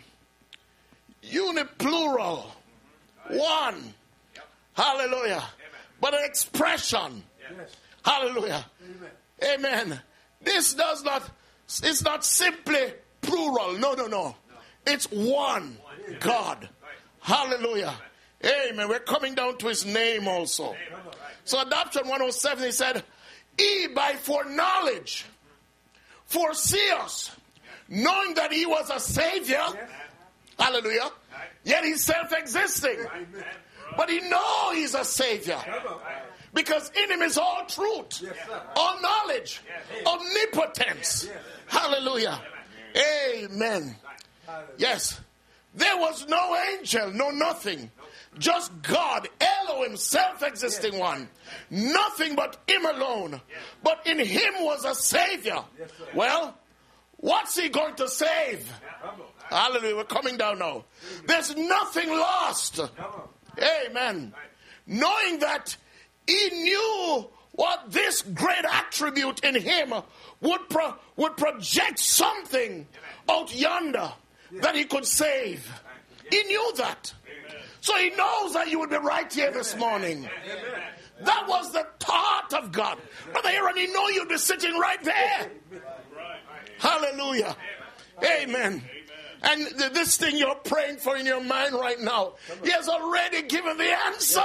Uniplural. One. Hallelujah. But an expression. Hallelujah. Amen. This it's not simply plural. No. It's one God. Hallelujah. Amen. We're coming down to his name also. So Adoption 107, he said, he by foreknowledge foresee us, knowing that he was a savior. Hallelujah. Yet he's self-existing. But he knows he's a savior. Because in him is all truth, all knowledge, omnipotence. Hallelujah. Amen. Yes. There was no angel, no nothing. Just God, Elohim, self-existing one. Nothing but him alone. But in him was a savior. Well, what's he going to save? Hallelujah. We're coming down now. There's nothing lost. Amen. Knowing that he knew what this great attribute in him would project something out yonder that he could save. He knew that. So he knows that you would be right here this morning. That was the thought of God. Brother Aaron, he knew you'd be sitting right there. Hallelujah. Amen. And this thing you're praying for in your mind right now, he has already given the answer.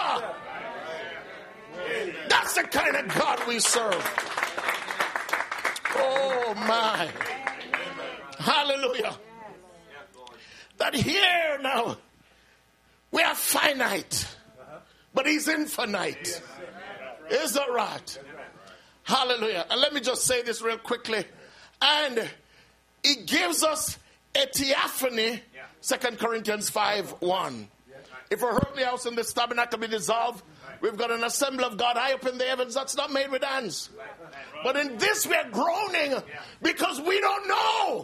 That's the kind of God we serve. Oh my. Hallelujah. That here now, we are finite, but he's infinite. Is that right? Hallelujah. And let me just say this real quickly. And he gives us a theophany, 2 Corinthians 5:1. If our earthly house in this tabernacle be dissolved, we've got an assembly of God high up in the heavens that's not made with hands. But in this we are groaning because we don't know.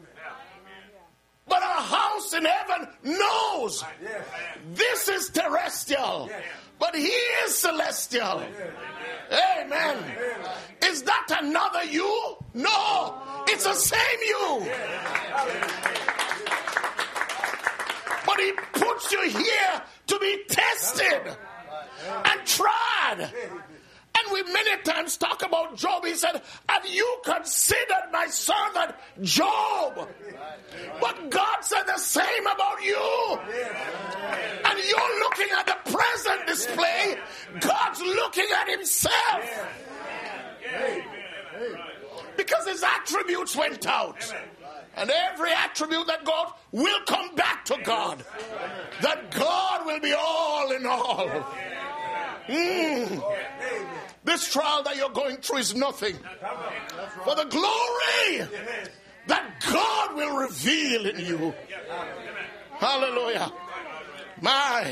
But our house in heaven knows. This is terrestrial, but he is celestial. Amen. Is that another you? No, it's the same you. But he puts you here to be tested and tried. And we many times talk about Job. He said, have you considered my servant Job? But God said the same about you. And you're looking at the present display. God's looking at himself. Because his attributes went out. And every attribute that God will come back to God. That God will be all in all. This trial that you're going through is nothing. For the glory that God will reveal in you. Hallelujah. My.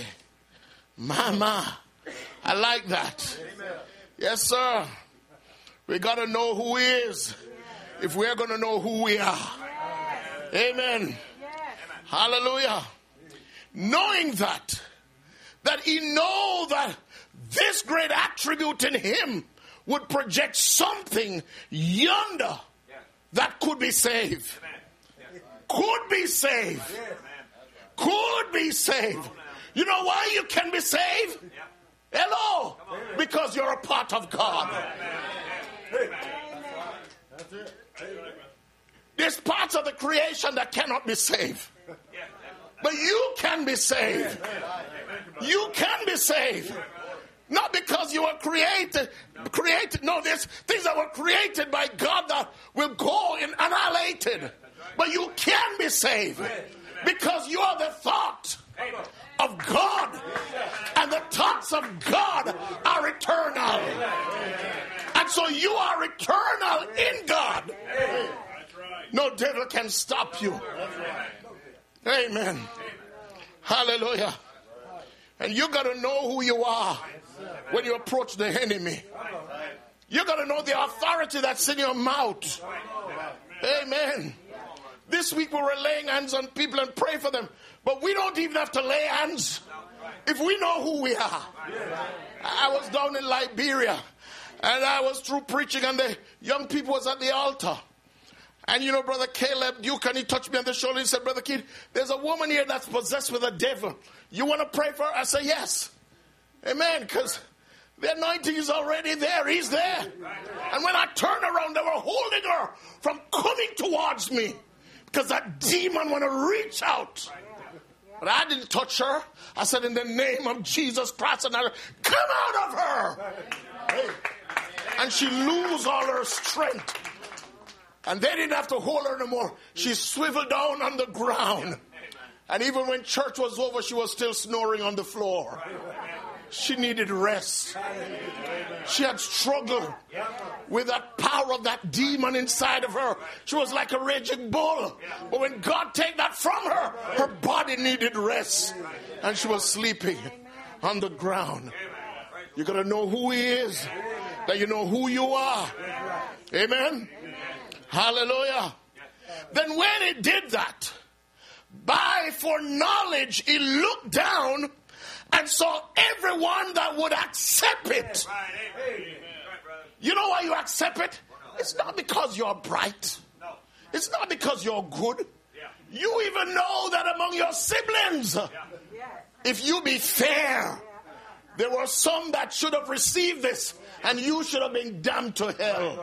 I like that. Yes, sir. We got to know who he is if we're going to know who we are. Amen. Hallelujah. Knowing that he know that this great attribute in him would project something yonder that could be saved. Could be saved. Could be saved. You know why you can be saved? Hello. Because you're a part of God. There's parts of the creation that cannot be saved. But you can be saved. You can be saved. Not because you were created. No, there's things that were created by God that will go annihilated. But you can be saved because you are the thought of God. And the thoughts of God are eternal. And so you are eternal in God. No devil can stop you. Amen. Hallelujah. And you got to know who you are when you approach the enemy. You got to know the authority that's in your mouth. Amen. This week we were laying hands on people and pray for them. But we don't even have to lay hands if we know who we are. I was down in Liberia and I was through preaching and the young people was at the altar. And you know, Brother Caleb Duke, and he touched me on the shoulder. He said, Brother Kid, there's a woman here that's possessed with a devil. You want to pray for her? I said, yes. Amen. Because the anointing is already there. He's there. And when I turned around, they were holding her from coming towards me. Because that demon want to reach out. But I didn't touch her. I said, in the name of Jesus Christ, and I come out of her. Hey. And she lose all her strength. And they didn't have to hold her no more. She swiveled down on the ground. And even when church was over, she was still snoring on the floor. She needed rest. She had struggled with that power of that demon inside of her. She was like a raging bull. But when God take that from her, her body needed rest. And she was sleeping on the ground. You got to know who he is. That you know who you are. Amen. Hallelujah. Then when he did that, by foreknowledge, he looked down and saw everyone that would accept it. You know why you accept it? It's not because you're bright. It's not because you're good. You even know that among your siblings, if you be fair, there were some that should have received this and you should have been damned to hell.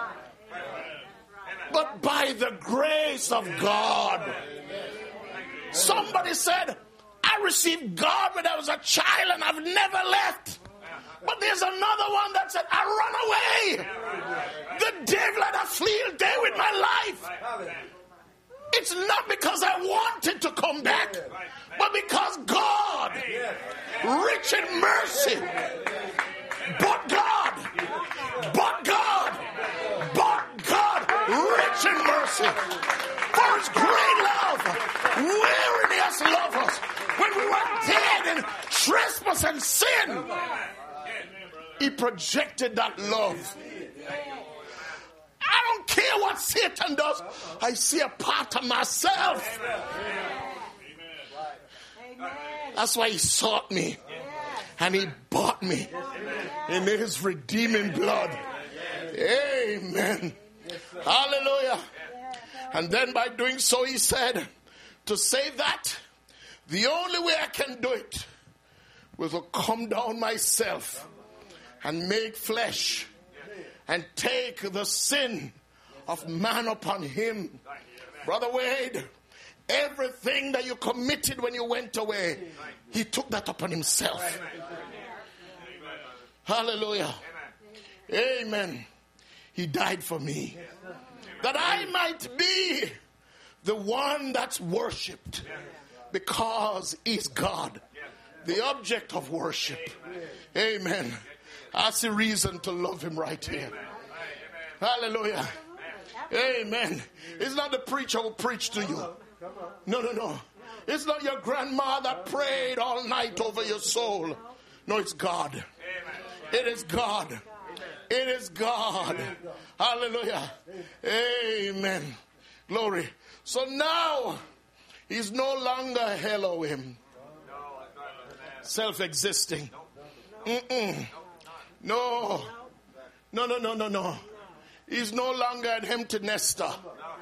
But by the grace of God, somebody said, I received God when I was a child and I've never left. But there's another one that said, I run away. The devil had a field day with my life. It's not because I wanted to come back, but because God, rich in mercy, but God, rich in mercy, for his great love, wherein he has loved us, when we were dead in trespass and sin, he projected that love. I don't care what Satan does. I see a part of myself. That's why he sought me. And he bought me in his redeeming blood. Amen. Hallelujah. And then by doing so, he said, to save that, the only way I can do it was to come down myself and make flesh and take the sin of man upon him. Brother Wade, everything that you committed when you went away, he took that upon himself. Hallelujah. Amen. He died for me, that I might be the one that's worshipped, because he's God, the object of worship. Amen. I see reason to love him right here. Hallelujah. Amen. It's not the preacher who preached to you. No. It's not your grandma that prayed all night over your soul. No, it's God. It is God. It is God. Hallelujah. Amen. Glory. So now, he's no longer Elohim, self-existing. No. He's no longer an empty nester.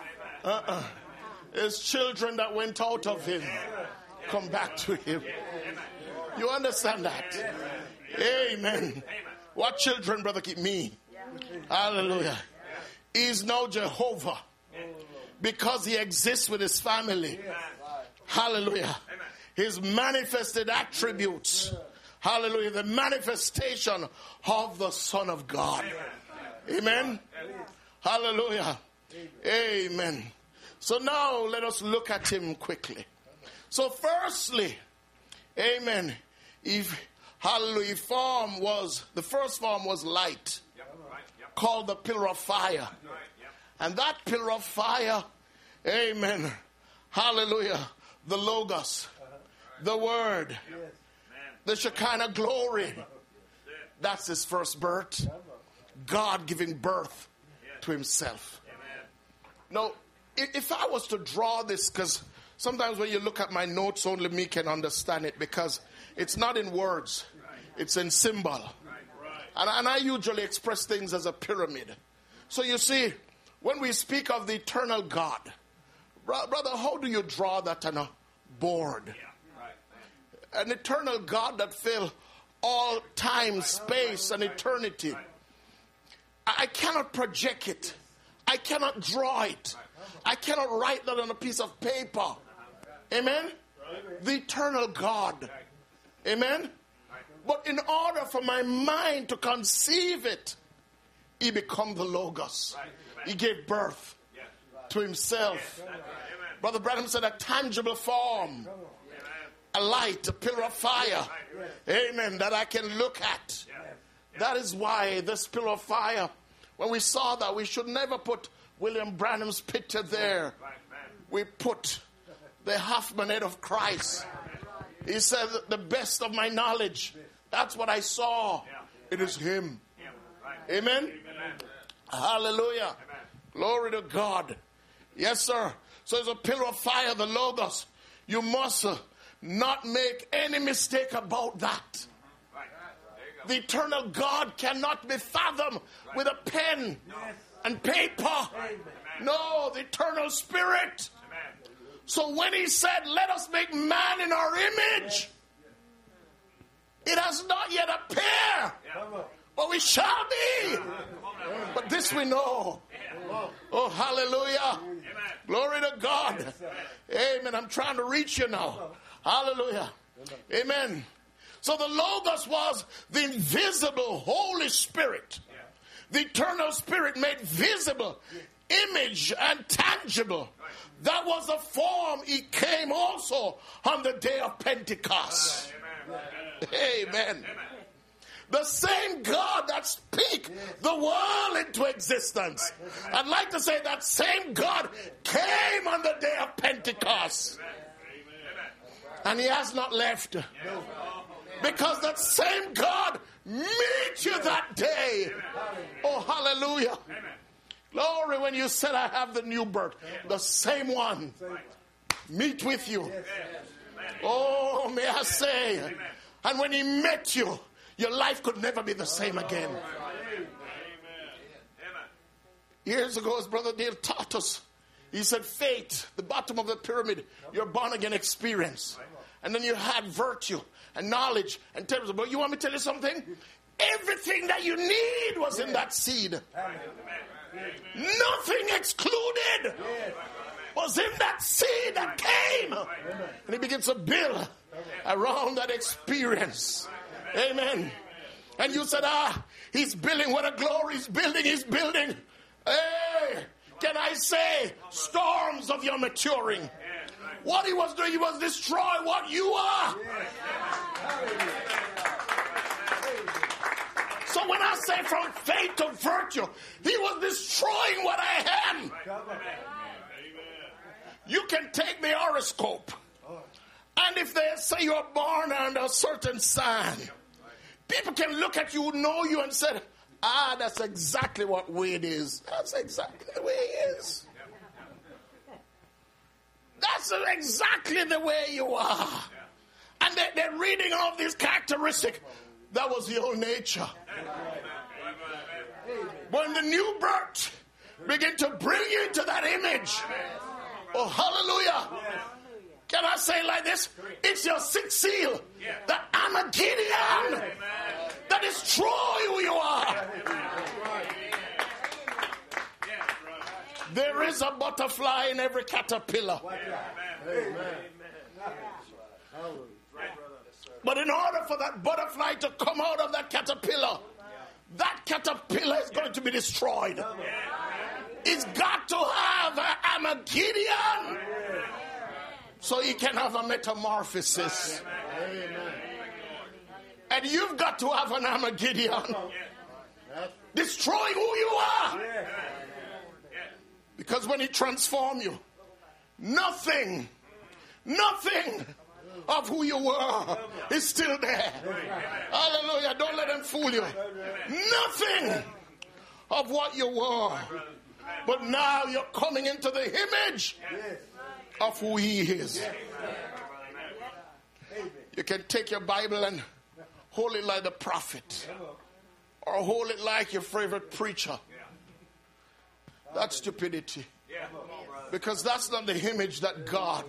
His children that went out of him come back to him. You understand that? Amen. What children, brother? Keep me. Hallelujah. He's now Jehovah because he exists with his family. Hallelujah. His manifested attributes hallelujah, the manifestation of the Son of God. Amen. Hallelujah. Amen. So now let us look at him quickly. So firstly, amen, hallelujah, the first form was light, called the pillar of fire. And that pillar of fire, amen, hallelujah, the Logos, the Word, the Shekinah glory, that's his first birth. God giving birth to himself. Now, if I was to draw this, because sometimes when you look at my notes, only me can understand it, because it's not in words, it's in symbol. And I usually express things as a pyramid. So you see, when we speak of the eternal God, brother, how do you draw that on a board? An eternal God that filled all time, space, and eternity. I cannot project it. I cannot draw it. I cannot write that on a piece of paper. Amen? The eternal God. Amen? But in order for my mind to conceive it, he became the Logos. He gave birth to himself. Brother Branham said a tangible form, a light, a pillar of fire. Amen. That I can look at. That is why this pillar of fire, when we saw that, we should never put William Branham's picture there. We put the half-man head of Christ. He said, the best of my knowledge. That's what I saw. It is him. Amen? Hallelujah. Glory to God. Yes, sir. So it's a pillar of fire, the Logos. You must not make any mistake about that. The eternal God cannot be fathomed with a pen and paper. No, the eternal Spirit. So when he said, let us make man in our image, it has not yet appeared, but we shall be. But this we know. Oh, hallelujah. Glory to God. Amen. I'm trying to reach you now. Hallelujah. Amen. So the Logos was the invisible Holy Spirit. The eternal Spirit made visible, image and tangible. That was the form he came also on the day of Pentecost. Amen. The same God that speak the world into existence. I'd like to say that same God came on the day of Pentecost. And he has not left. Because that same God meet you that day. Oh, hallelujah. Glory, when you said, I have the new birth. The same one meet with you. Oh, may I say. And when he met you, your life could never be the same again. Years ago, as Brother Dale taught us, he said, faith, the bottom of the pyramid, your born again experience. And then you had virtue and knowledge and temperance. But you want me to tell you something? Everything that you need was in that seed. Nothing excluded was in that seed that came. And he begins to build around that experience. Amen. And you said, he's building what a glory he's building. He's building. Hey, can I say, storms of your maturing. What he was doing, he was destroying what you are. So when I say from faith to virtue, he was destroying what I am. You can take the horoscope. And if they say you're born under a certain sign, people can look at you, know you, and say, that's exactly what way it is. That's exactly the way it is. That's exactly the way you are. And they're reading all these characteristics. That was your nature. When the new birth begin to bring you into that image. Oh, hallelujah. Can I say it like this? It's your sixth seal. That I'm a Gideon. That destroy who you are. There is a butterfly in every caterpillar. But in order for that butterfly to come out of that caterpillar is going to be destroyed. It's got to have an Armageddon so he can have a metamorphosis. And you've got to have an Armageddon destroying who you are. Because when he transforms you, nothing of who you were is still there. Hallelujah. Don't let them fool you. Nothing of what you were. But now you're coming into the image of who he is. You can take your Bible and hold it like the prophet, or hold it like your favorite preacher. That's stupidity. Because that's not the image that God.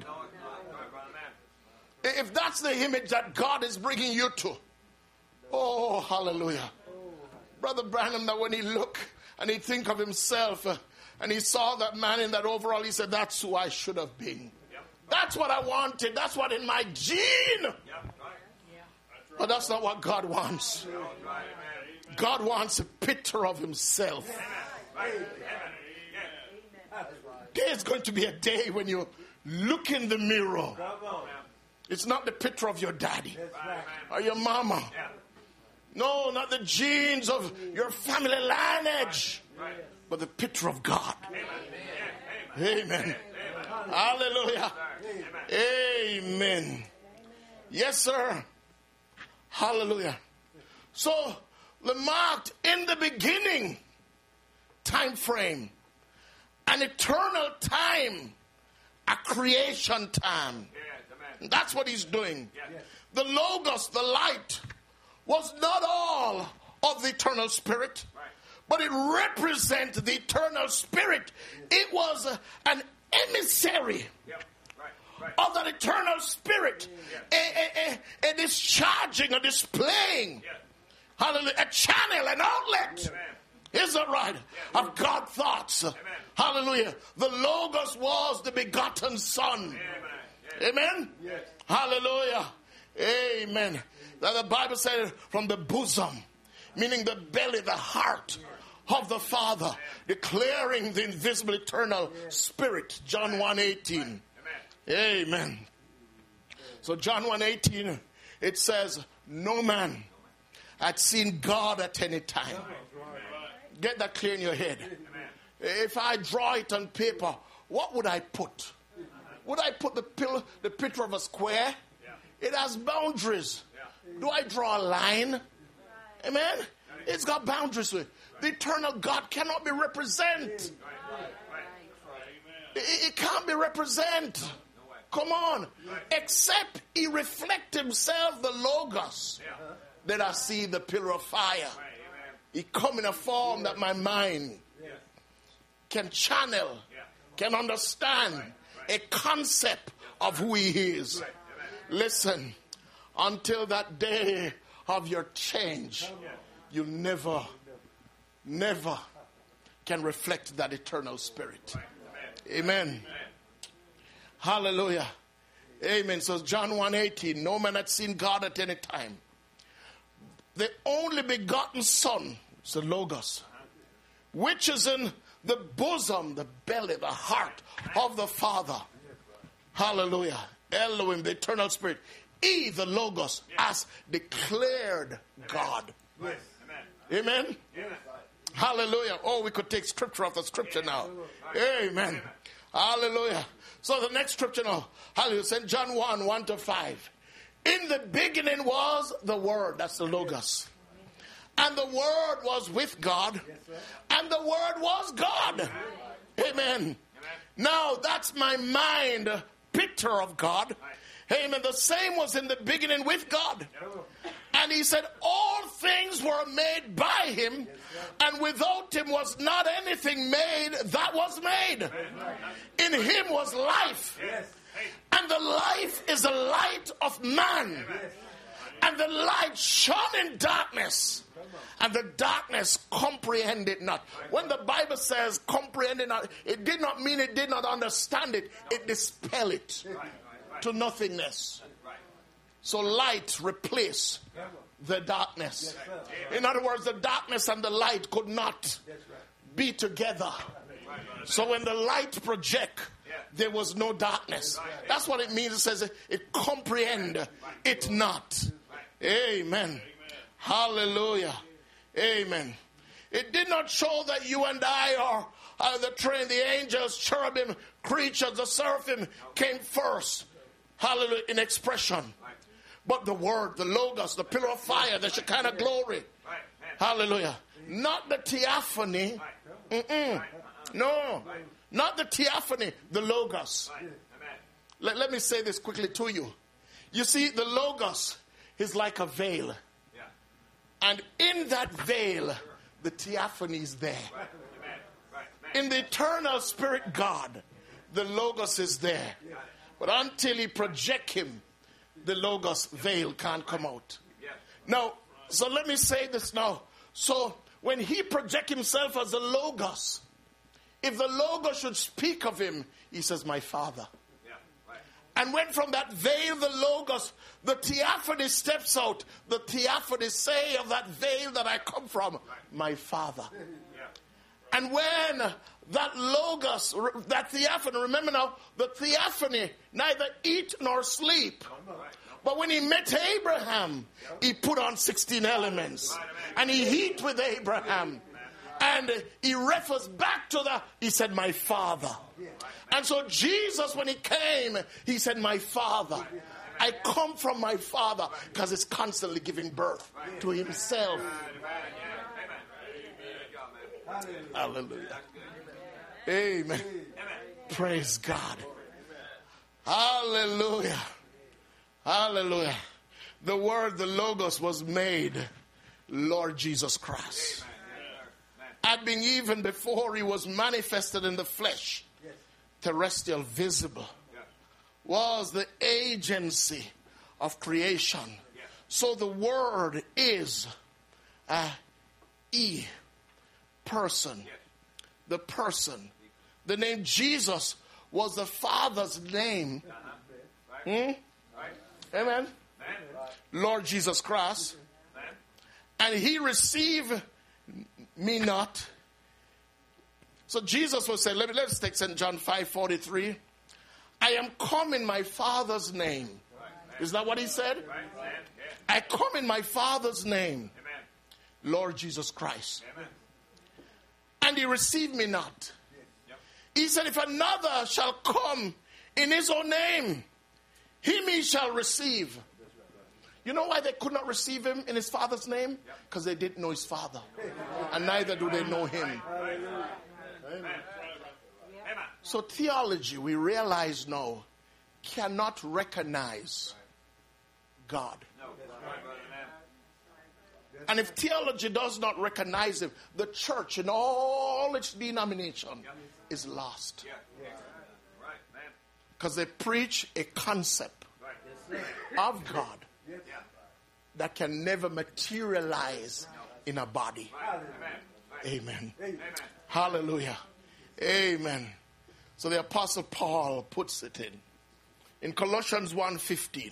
If that's the image that God is bringing you to, oh, hallelujah. Brother Branham, that when he looked and he think of himself and he saw that man in that overall, he said, that's who I should have been. That's what I wanted. That's what in my gene. But that's not what God wants. God wants a picture of himself. There's going to be a day when you look in the mirror. It's not the picture of your daddy or your mama. No, not the genes of your family lineage, but the picture of God. Amen. Hallelujah. Amen. Yes, sir. Hallelujah. So, the marked in the beginning time frame, an eternal time, a creation time. That's what he's doing. The Logos, the light, was not all of the eternal spirit, but it represents the eternal spirit. It was an emissary of that eternal spirit, a discharging, a displaying, hallelujah, a channel, an outlet. Is that right? Of God thoughts. Hallelujah. The Logos was the begotten Son. Amen? Yes. Hallelujah. Amen. Now the Bible said from the bosom, meaning the belly, the heart of the Father, declaring the invisible eternal spirit. John 1:18. Amen. So John 1:18, it says, no man had seen God at any time. Get that clear in your head. If I draw it on paper, what would I put? Would I put the picture of a square? It has boundaries. Do I draw a line? Amen? It's got boundaries with it. The eternal God cannot be represented. It can't be represented. Come on. Except he reflect himself, the Logos. Then I see the pillar of fire. He come in a form that my mind can channel, can understand a concept of who he is. Listen, until that day of your change, you never can reflect that eternal spirit. Amen. Hallelujah. Amen. So John 1:18, no man had seen God at any time. The only begotten Son is the Logos, which is in the bosom, the belly, the heart of the Father. Hallelujah. Elohim, the eternal spirit. He, the Logos, has declared God. Amen. Hallelujah. Oh, we could take scripture after scripture now. Amen. Hallelujah. So the next scripture now. Hallelujah. St. John 1:1-5. In the beginning was the Word. That's the Logos. And the Word was with God. And the Word was God. Amen. Now that's my mind picture of God. Amen. The same was in the beginning with God. And he said, all things were made by him, and without him was not anything made that was made. In him was life. And the life is the light of man. And the light shone in darkness, and the darkness comprehended not. When the Bible says comprehended not, it did not mean it did not understand it. It dispelled it to nothingness. So light replaced the darkness. In other words, the darkness and the light could not be together. So when the light project, there was no darkness. That's what it means. It says it comprehend it not. Amen. Hallelujah. Amen. It did not show that you and I are the angels, cherubim, creatures, the seraphim came first. Hallelujah. In expression. But the word, the logos, the pillar of fire, the Shekinah glory. Hallelujah. Not the theophany. No. Not the theophany, the logos. Let me say this quickly to you. You see, the logos is like a veil. And in that veil, the theophany is there. In the eternal spirit God, the logos is there. But until he project him, the logos veil can't come out. Now, so let me say this now. So when he project himself as the logos, if the logos should speak of him, he says, my Father. And when from that veil, the logos, the theophany steps out, the theophany say of that veil that I come from, my Father. And when that logos, that theophany, remember now, the theophany neither eat nor sleep. But when he met Abraham, he put on 16 elements. And he eat with Abraham. And he refers back to he said, my Father. And so Jesus, when he came, he said, my Father. I come from my Father, because he's constantly giving birth to himself. Hallelujah. Amen. Praise God. Hallelujah. Hallelujah. The word, the logos, was made Lord Jesus Christ. And being even before he was manifested in the flesh, terrestrial, visible, was the agency of creation. So the word is person. The person. The name Jesus was the Father's name. Amen. Lord Jesus Christ. And he received me not. So Jesus will say, let's take St. John 5:43. I am come in my Father's name. Is that what he said? I come in my Father's name. Lord Jesus Christ. And he received me not. He said, if another shall come in his own name, him he shall receive. You know why they could not receive him in his Father's name? Because they didn't know his Father. And neither do they know him. So theology, we realize now, cannot recognize God. And if theology does not recognize him, the church in all its denomination is lost. Because they preach a concept of God that can never materialize in a body. Amen. Hallelujah. Amen. So the Apostle Paul puts it in Colossians 1:15.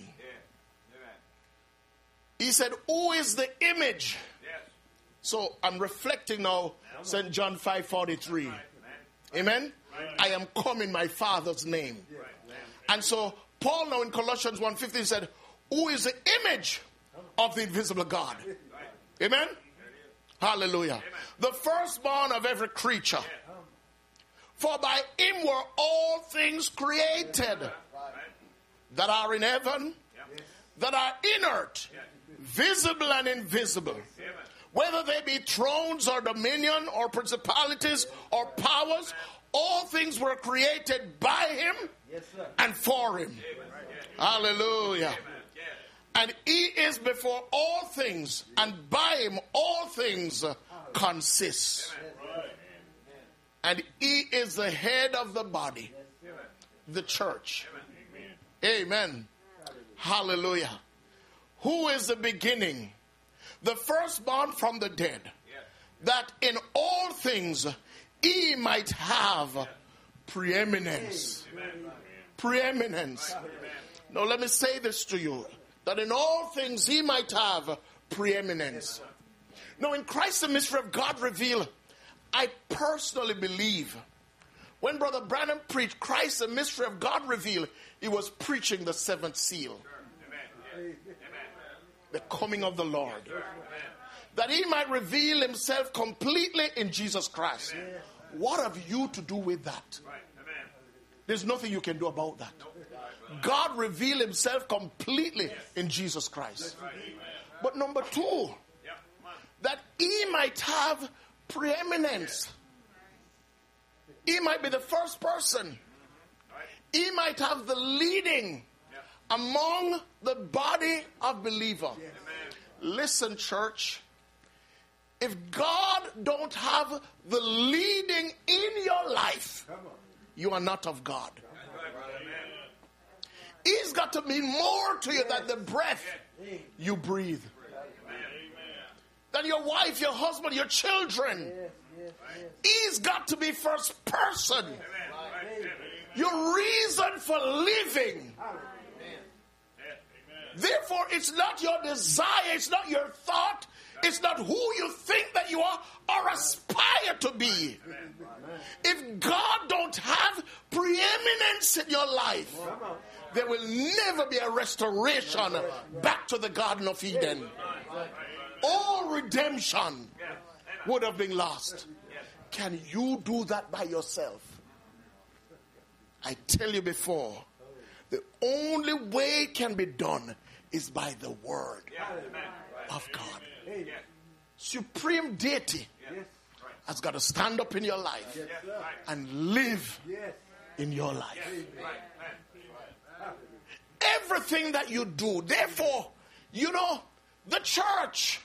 He said, who is the image? So I'm reflecting now St. John 5:43. Amen. I am come in my Father's name. And so Paul now in Colossians 1:15 said, who is the image of the invisible God? Amen. Hallelujah. The firstborn of every creature. For by him were all things created that are in heaven, that are inert, visible and invisible. Whether they be thrones or dominion or principalities or powers, all things were created by him and for him. Hallelujah. And he is before all things, and by him all things consist. And he is the head of the body, the church. Amen. Hallelujah. Who is the beginning, the firstborn from the dead, that in all things he might have preeminence. Preeminence. Now let me say this to you. that in all things he might have preeminence. Now, in Christ the mystery of God revealed, I personally believe when Brother Branham preached Christ the mystery of God revealed, he was preaching the seventh seal. The coming of the Lord. That he might reveal himself completely in Jesus Christ. What have you to do with that? There's nothing you can do about that. God revealed himself completely in Jesus Christ. But number two, that he might have preeminence. He might be the first person. He might have the leading among the body of believers. Listen, church. If God don't have the leading in your life, you are not of God. He's got to mean more to you than the breath you breathe. Than your wife, your husband, your children. He's got to be first person. Your reason for living. Therefore, it's not your desire, it's not your thought, it's not who you think that you are or aspire to be. If God don't have preeminence in your life, there will never be a restoration back to the Garden of Eden. All redemption would have been lost. Can you do that by yourself? I tell you before, the only way it can be done is by the word of God. Supreme deity has got to stand up in your life and live in your life. Everything that you do, therefore, the church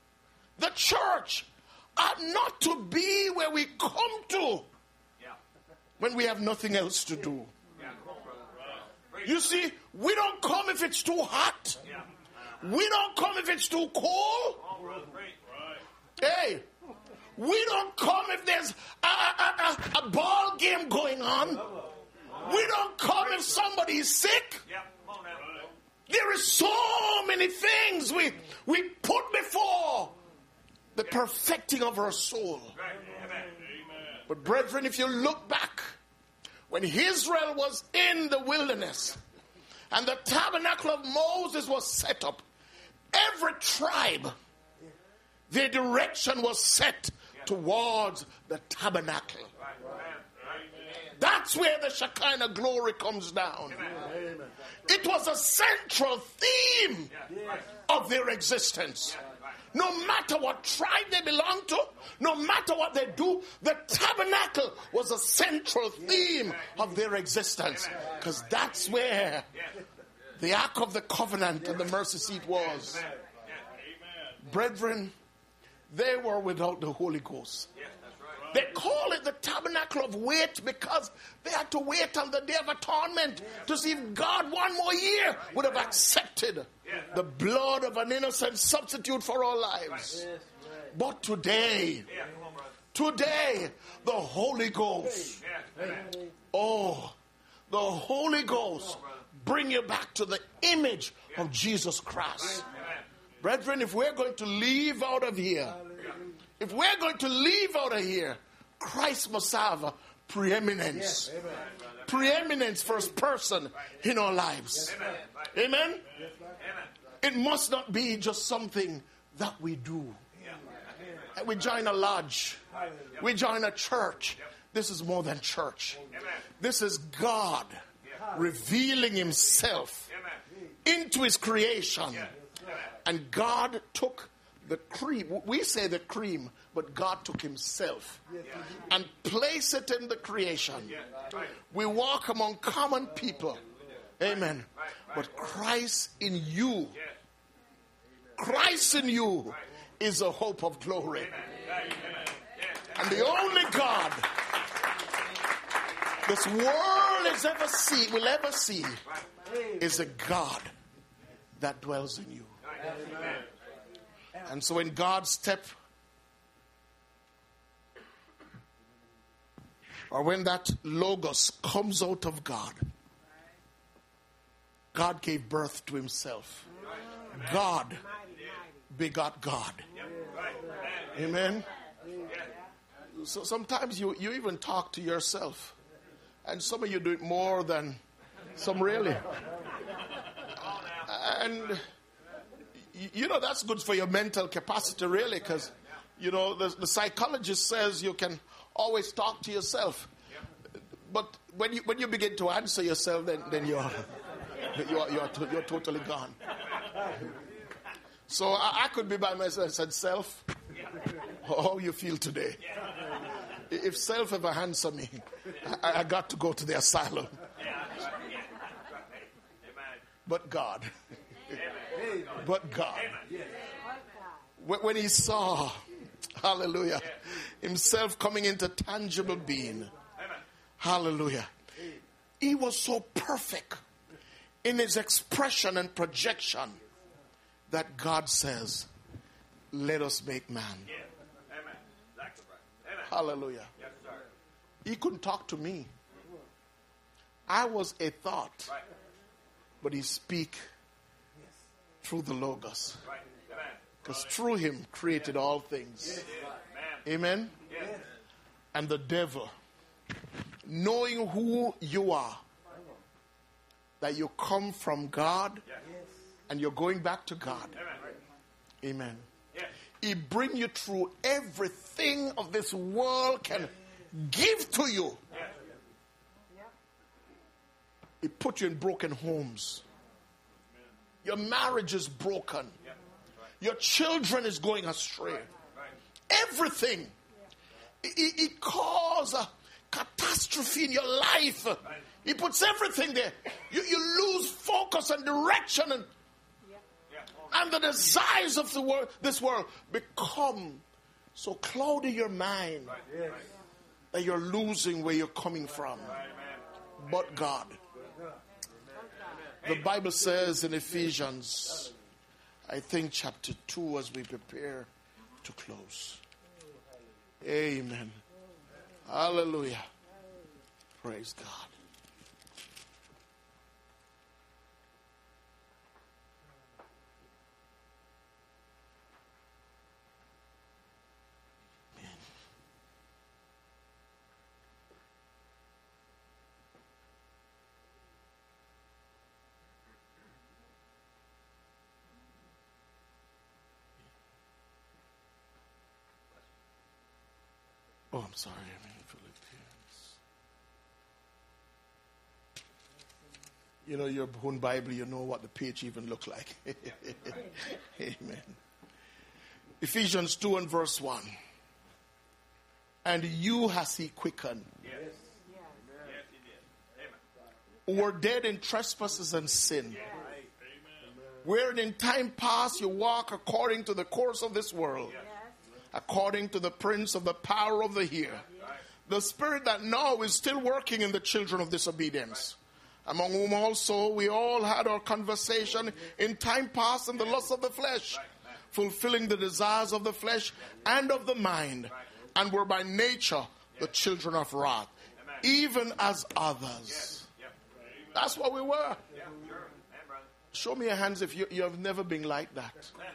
ought not to be where we come to when we have nothing else to do. You see, we don't come if it's too hot. We don't come if it's too cold. Hey, we don't come if there's a ball game going on. We don't come if somebody is sick. There is so many things we put before the perfecting of our soul. But brethren, if you look back, when Israel was in the wilderness and the tabernacle of Moses was set up, every tribe, their direction was set towards the tabernacle. That's where the Shekinah glory comes down. It was a central theme of their existence. No matter what tribe they belong to, no matter what they do, the tabernacle was a central theme of their existence. Because that's where the Ark of the Covenant and the mercy seat was. Brethren, they were without the Holy Ghost. They call it the tabernacle of wait because they had to wait on the Day of Atonement to see if God one more year would have accepted the blood of an innocent substitute for our lives. But today, the Holy Ghost, the Holy Ghost bring you back to the image of Jesus Christ. Brethren, if we're going to leave out of here, Christ must have preeminence. Preeminence first person in our lives. Amen? It must not be just something that we do. We join a lodge. We join a church. This is more than church. This is God revealing himself into his creation. And God took the cream. We say the cream, but God took himself and placed it in the creation. We walk among common people. Amen. But Christ in you is the hope of glory. And the only God this world will ever see is a God that dwells in you. And so when God or when that Logos comes out of God, God gave birth to himself. God begot God. Amen. So sometimes you even talk to yourself. And some of you do it more than some really. And that's good for your mental capacity, really, because the psychologist says you can always talk to yourself. But when you begin to answer yourself, then you're totally gone. So I could be by myself and said, self, how you feel today? If self ever answer me, I got to go to the asylum. But God. But God. When he saw, hallelujah, himself coming into tangible being, hallelujah, he was so perfect in his expression and projection that God says, let us make man. Hallelujah. He couldn't talk to me. I was a thought, but he speak through the Logos. Because through him created all things. Amen? And the devil, knowing who you are, that you come from God and you're going back to God. Amen. He bring you through everything of this world can give to you. He put you in broken homes. Your marriage is broken. Your children is going astray. Everything. It causes a catastrophe in your life. He puts everything there. You lose focus and direction, and the desires of this world become so cloudy your mind that you're losing where you're coming from. But God. The Bible says in Ephesians, I think chapter 2, as we prepare to close. Amen. Hallelujah. Praise God. Oh, I'm sorry. I mean, Philippians. Your own Bible, you know what the page even looks like. Amen. Ephesians 2 and verse 1. And you has he quickened. Yes. Who were dead in trespasses and sin. Yes. Wherein in time past you walk according to the course of this world. Yes. According to the prince of the power of the air. The spirit that now is still working in the children of disobedience. Among whom also we all had our conversation in time past in the lust of the flesh. Fulfilling the desires of the flesh and of the mind. And were by nature the children of wrath. Even as others. That's what we were. Show me your hands if you have never been like that.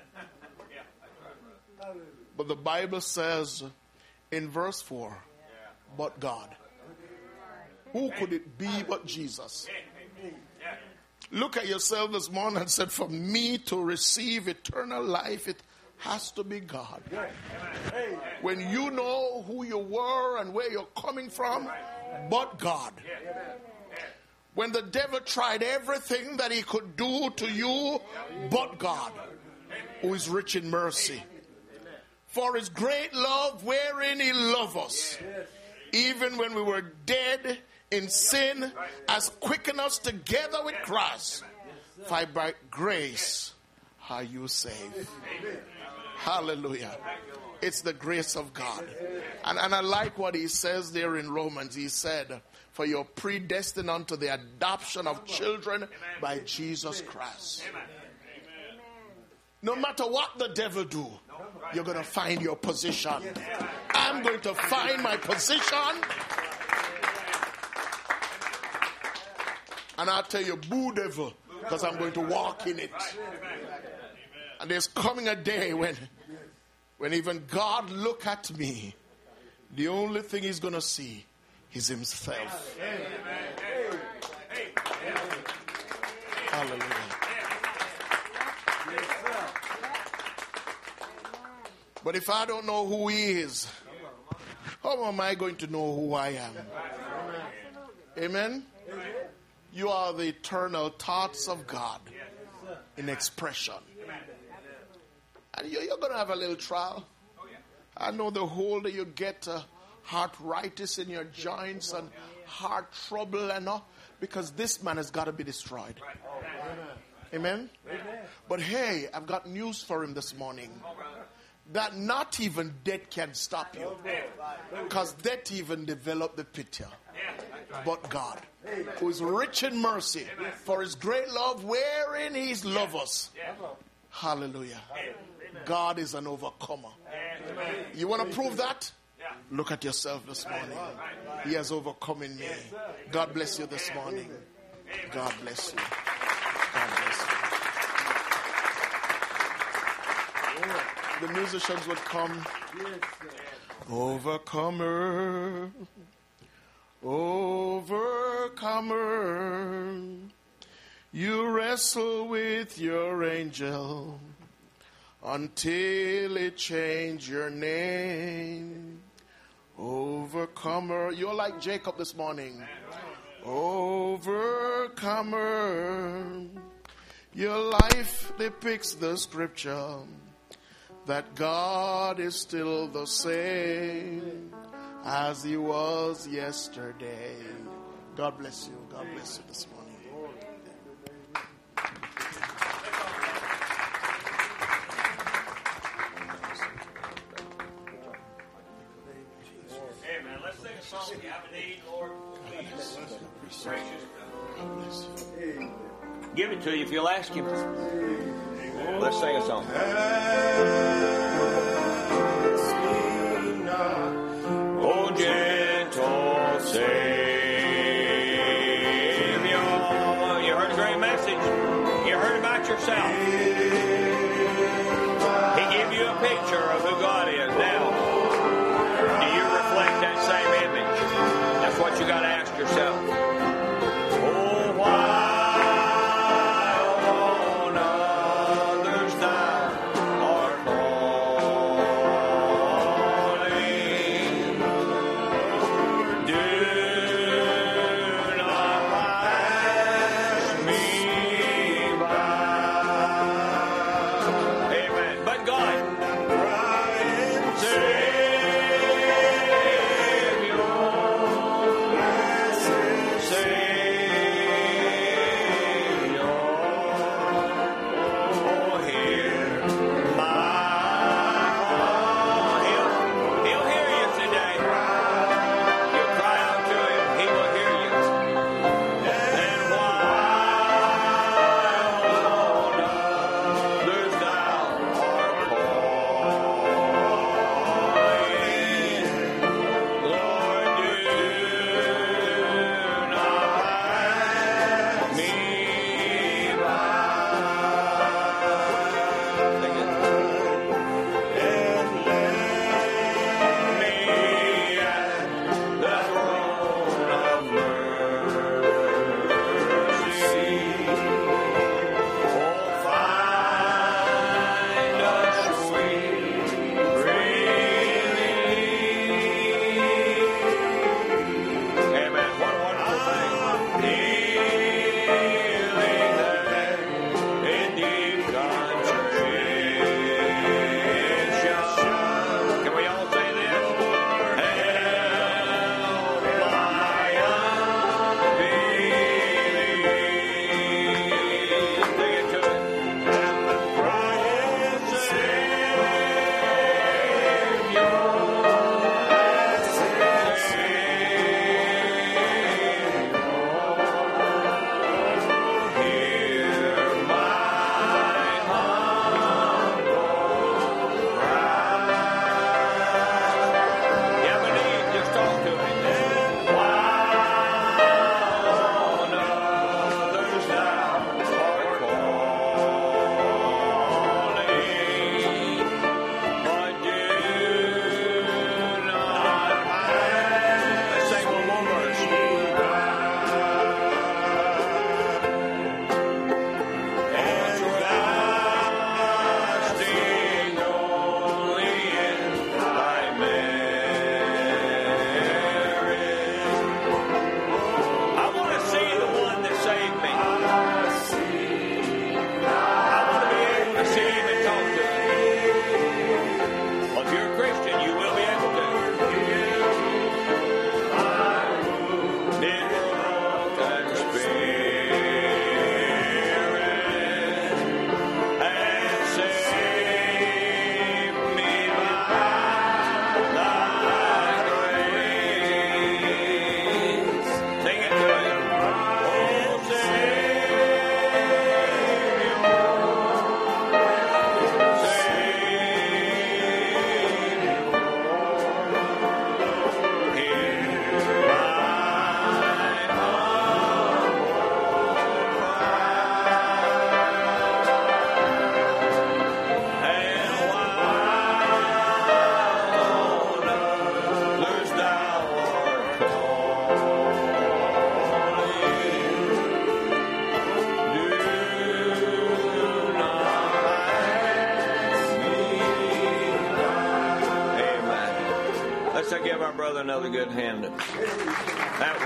But the Bible says in verse 4, but God. Who could it be but Jesus? Look at yourself this morning and said, for me to receive eternal life, it has to be God. When you know who you were and where you're coming from, but God. When the devil tried everything that he could do to you, but God, who is rich in mercy. For his great love wherein he loved us, even when we were dead in sin, has quickened us together with Christ. For by grace are you saved. Hallelujah. It's the grace of God. And I like what he says there in Romans. He said, for you're predestined unto the adoption of children by Jesus Christ. No matter what the devil do, you're going to find your position. I'm going to find my position. And I'll tell you, boo devil, because I'm going to walk in it. And there's coming a day when even God look at me, the only thing he's going to see is himself. Hallelujah. But if I don't know who he is, how am I going to know who I am? Amen? You are the eternal thoughts of God in expression. And you're going to have a little trial. I know the older you get, arthritis in your joints and heart trouble and all, because this man has got to be destroyed. Amen? But hey, I've got news for him this morning. That not even death can stop you. Because death even developed the picture. But God, who is rich in mercy, for his great love wherein he's loved us. Hallelujah. God is an overcomer. You want to prove that? Look at yourself this morning. He has overcome in me. God bless you this morning. God bless you. God bless you. The musicians would come. Overcomer, overcomer, you wrestle with your angel until it change your name. Overcomer, you're like Jacob this morning. Overcomer, your life depicts the scripture that God is still the same as he was yesterday. God bless you. God bless you this morning. Amen. Let's sing a song. You have a need, Lord, please. Gracious God. Give it to you if you'll ask him. Let's sing a song. Oh, gentle Savior. You heard a great message. You heard about yourself. He gave you a picture of who God is. Now, do you reflect that same image? That's what you got to ask yourself. Oh, why? brother another good hand. That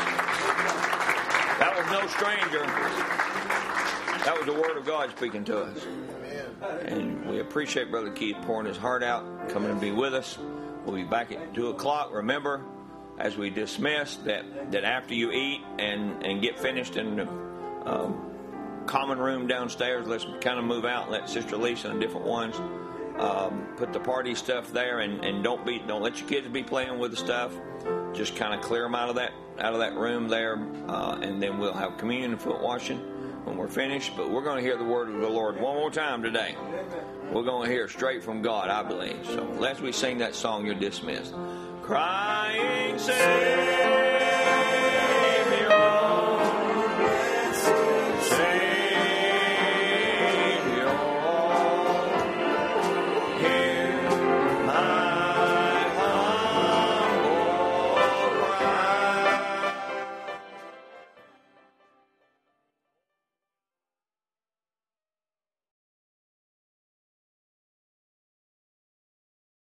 was no stranger. That was the Word of God speaking to us. And we appreciate Brother Keith pouring his heart out, coming to be with us. We'll be back at 2 o'clock. Remember, as we dismiss, that after you eat and get finished in the common room downstairs, let's kind of move out and let Sister Lisa and different ones put the party stuff there, and don't let your kids be playing with the stuff. Just kind of clear them out of that room there, and then we'll have communion and foot washing when we're finished. But we're going to hear the word of the Lord one more time today. We're going to hear straight from God, I believe. So as we sing that song, you're dismissed. Crying, say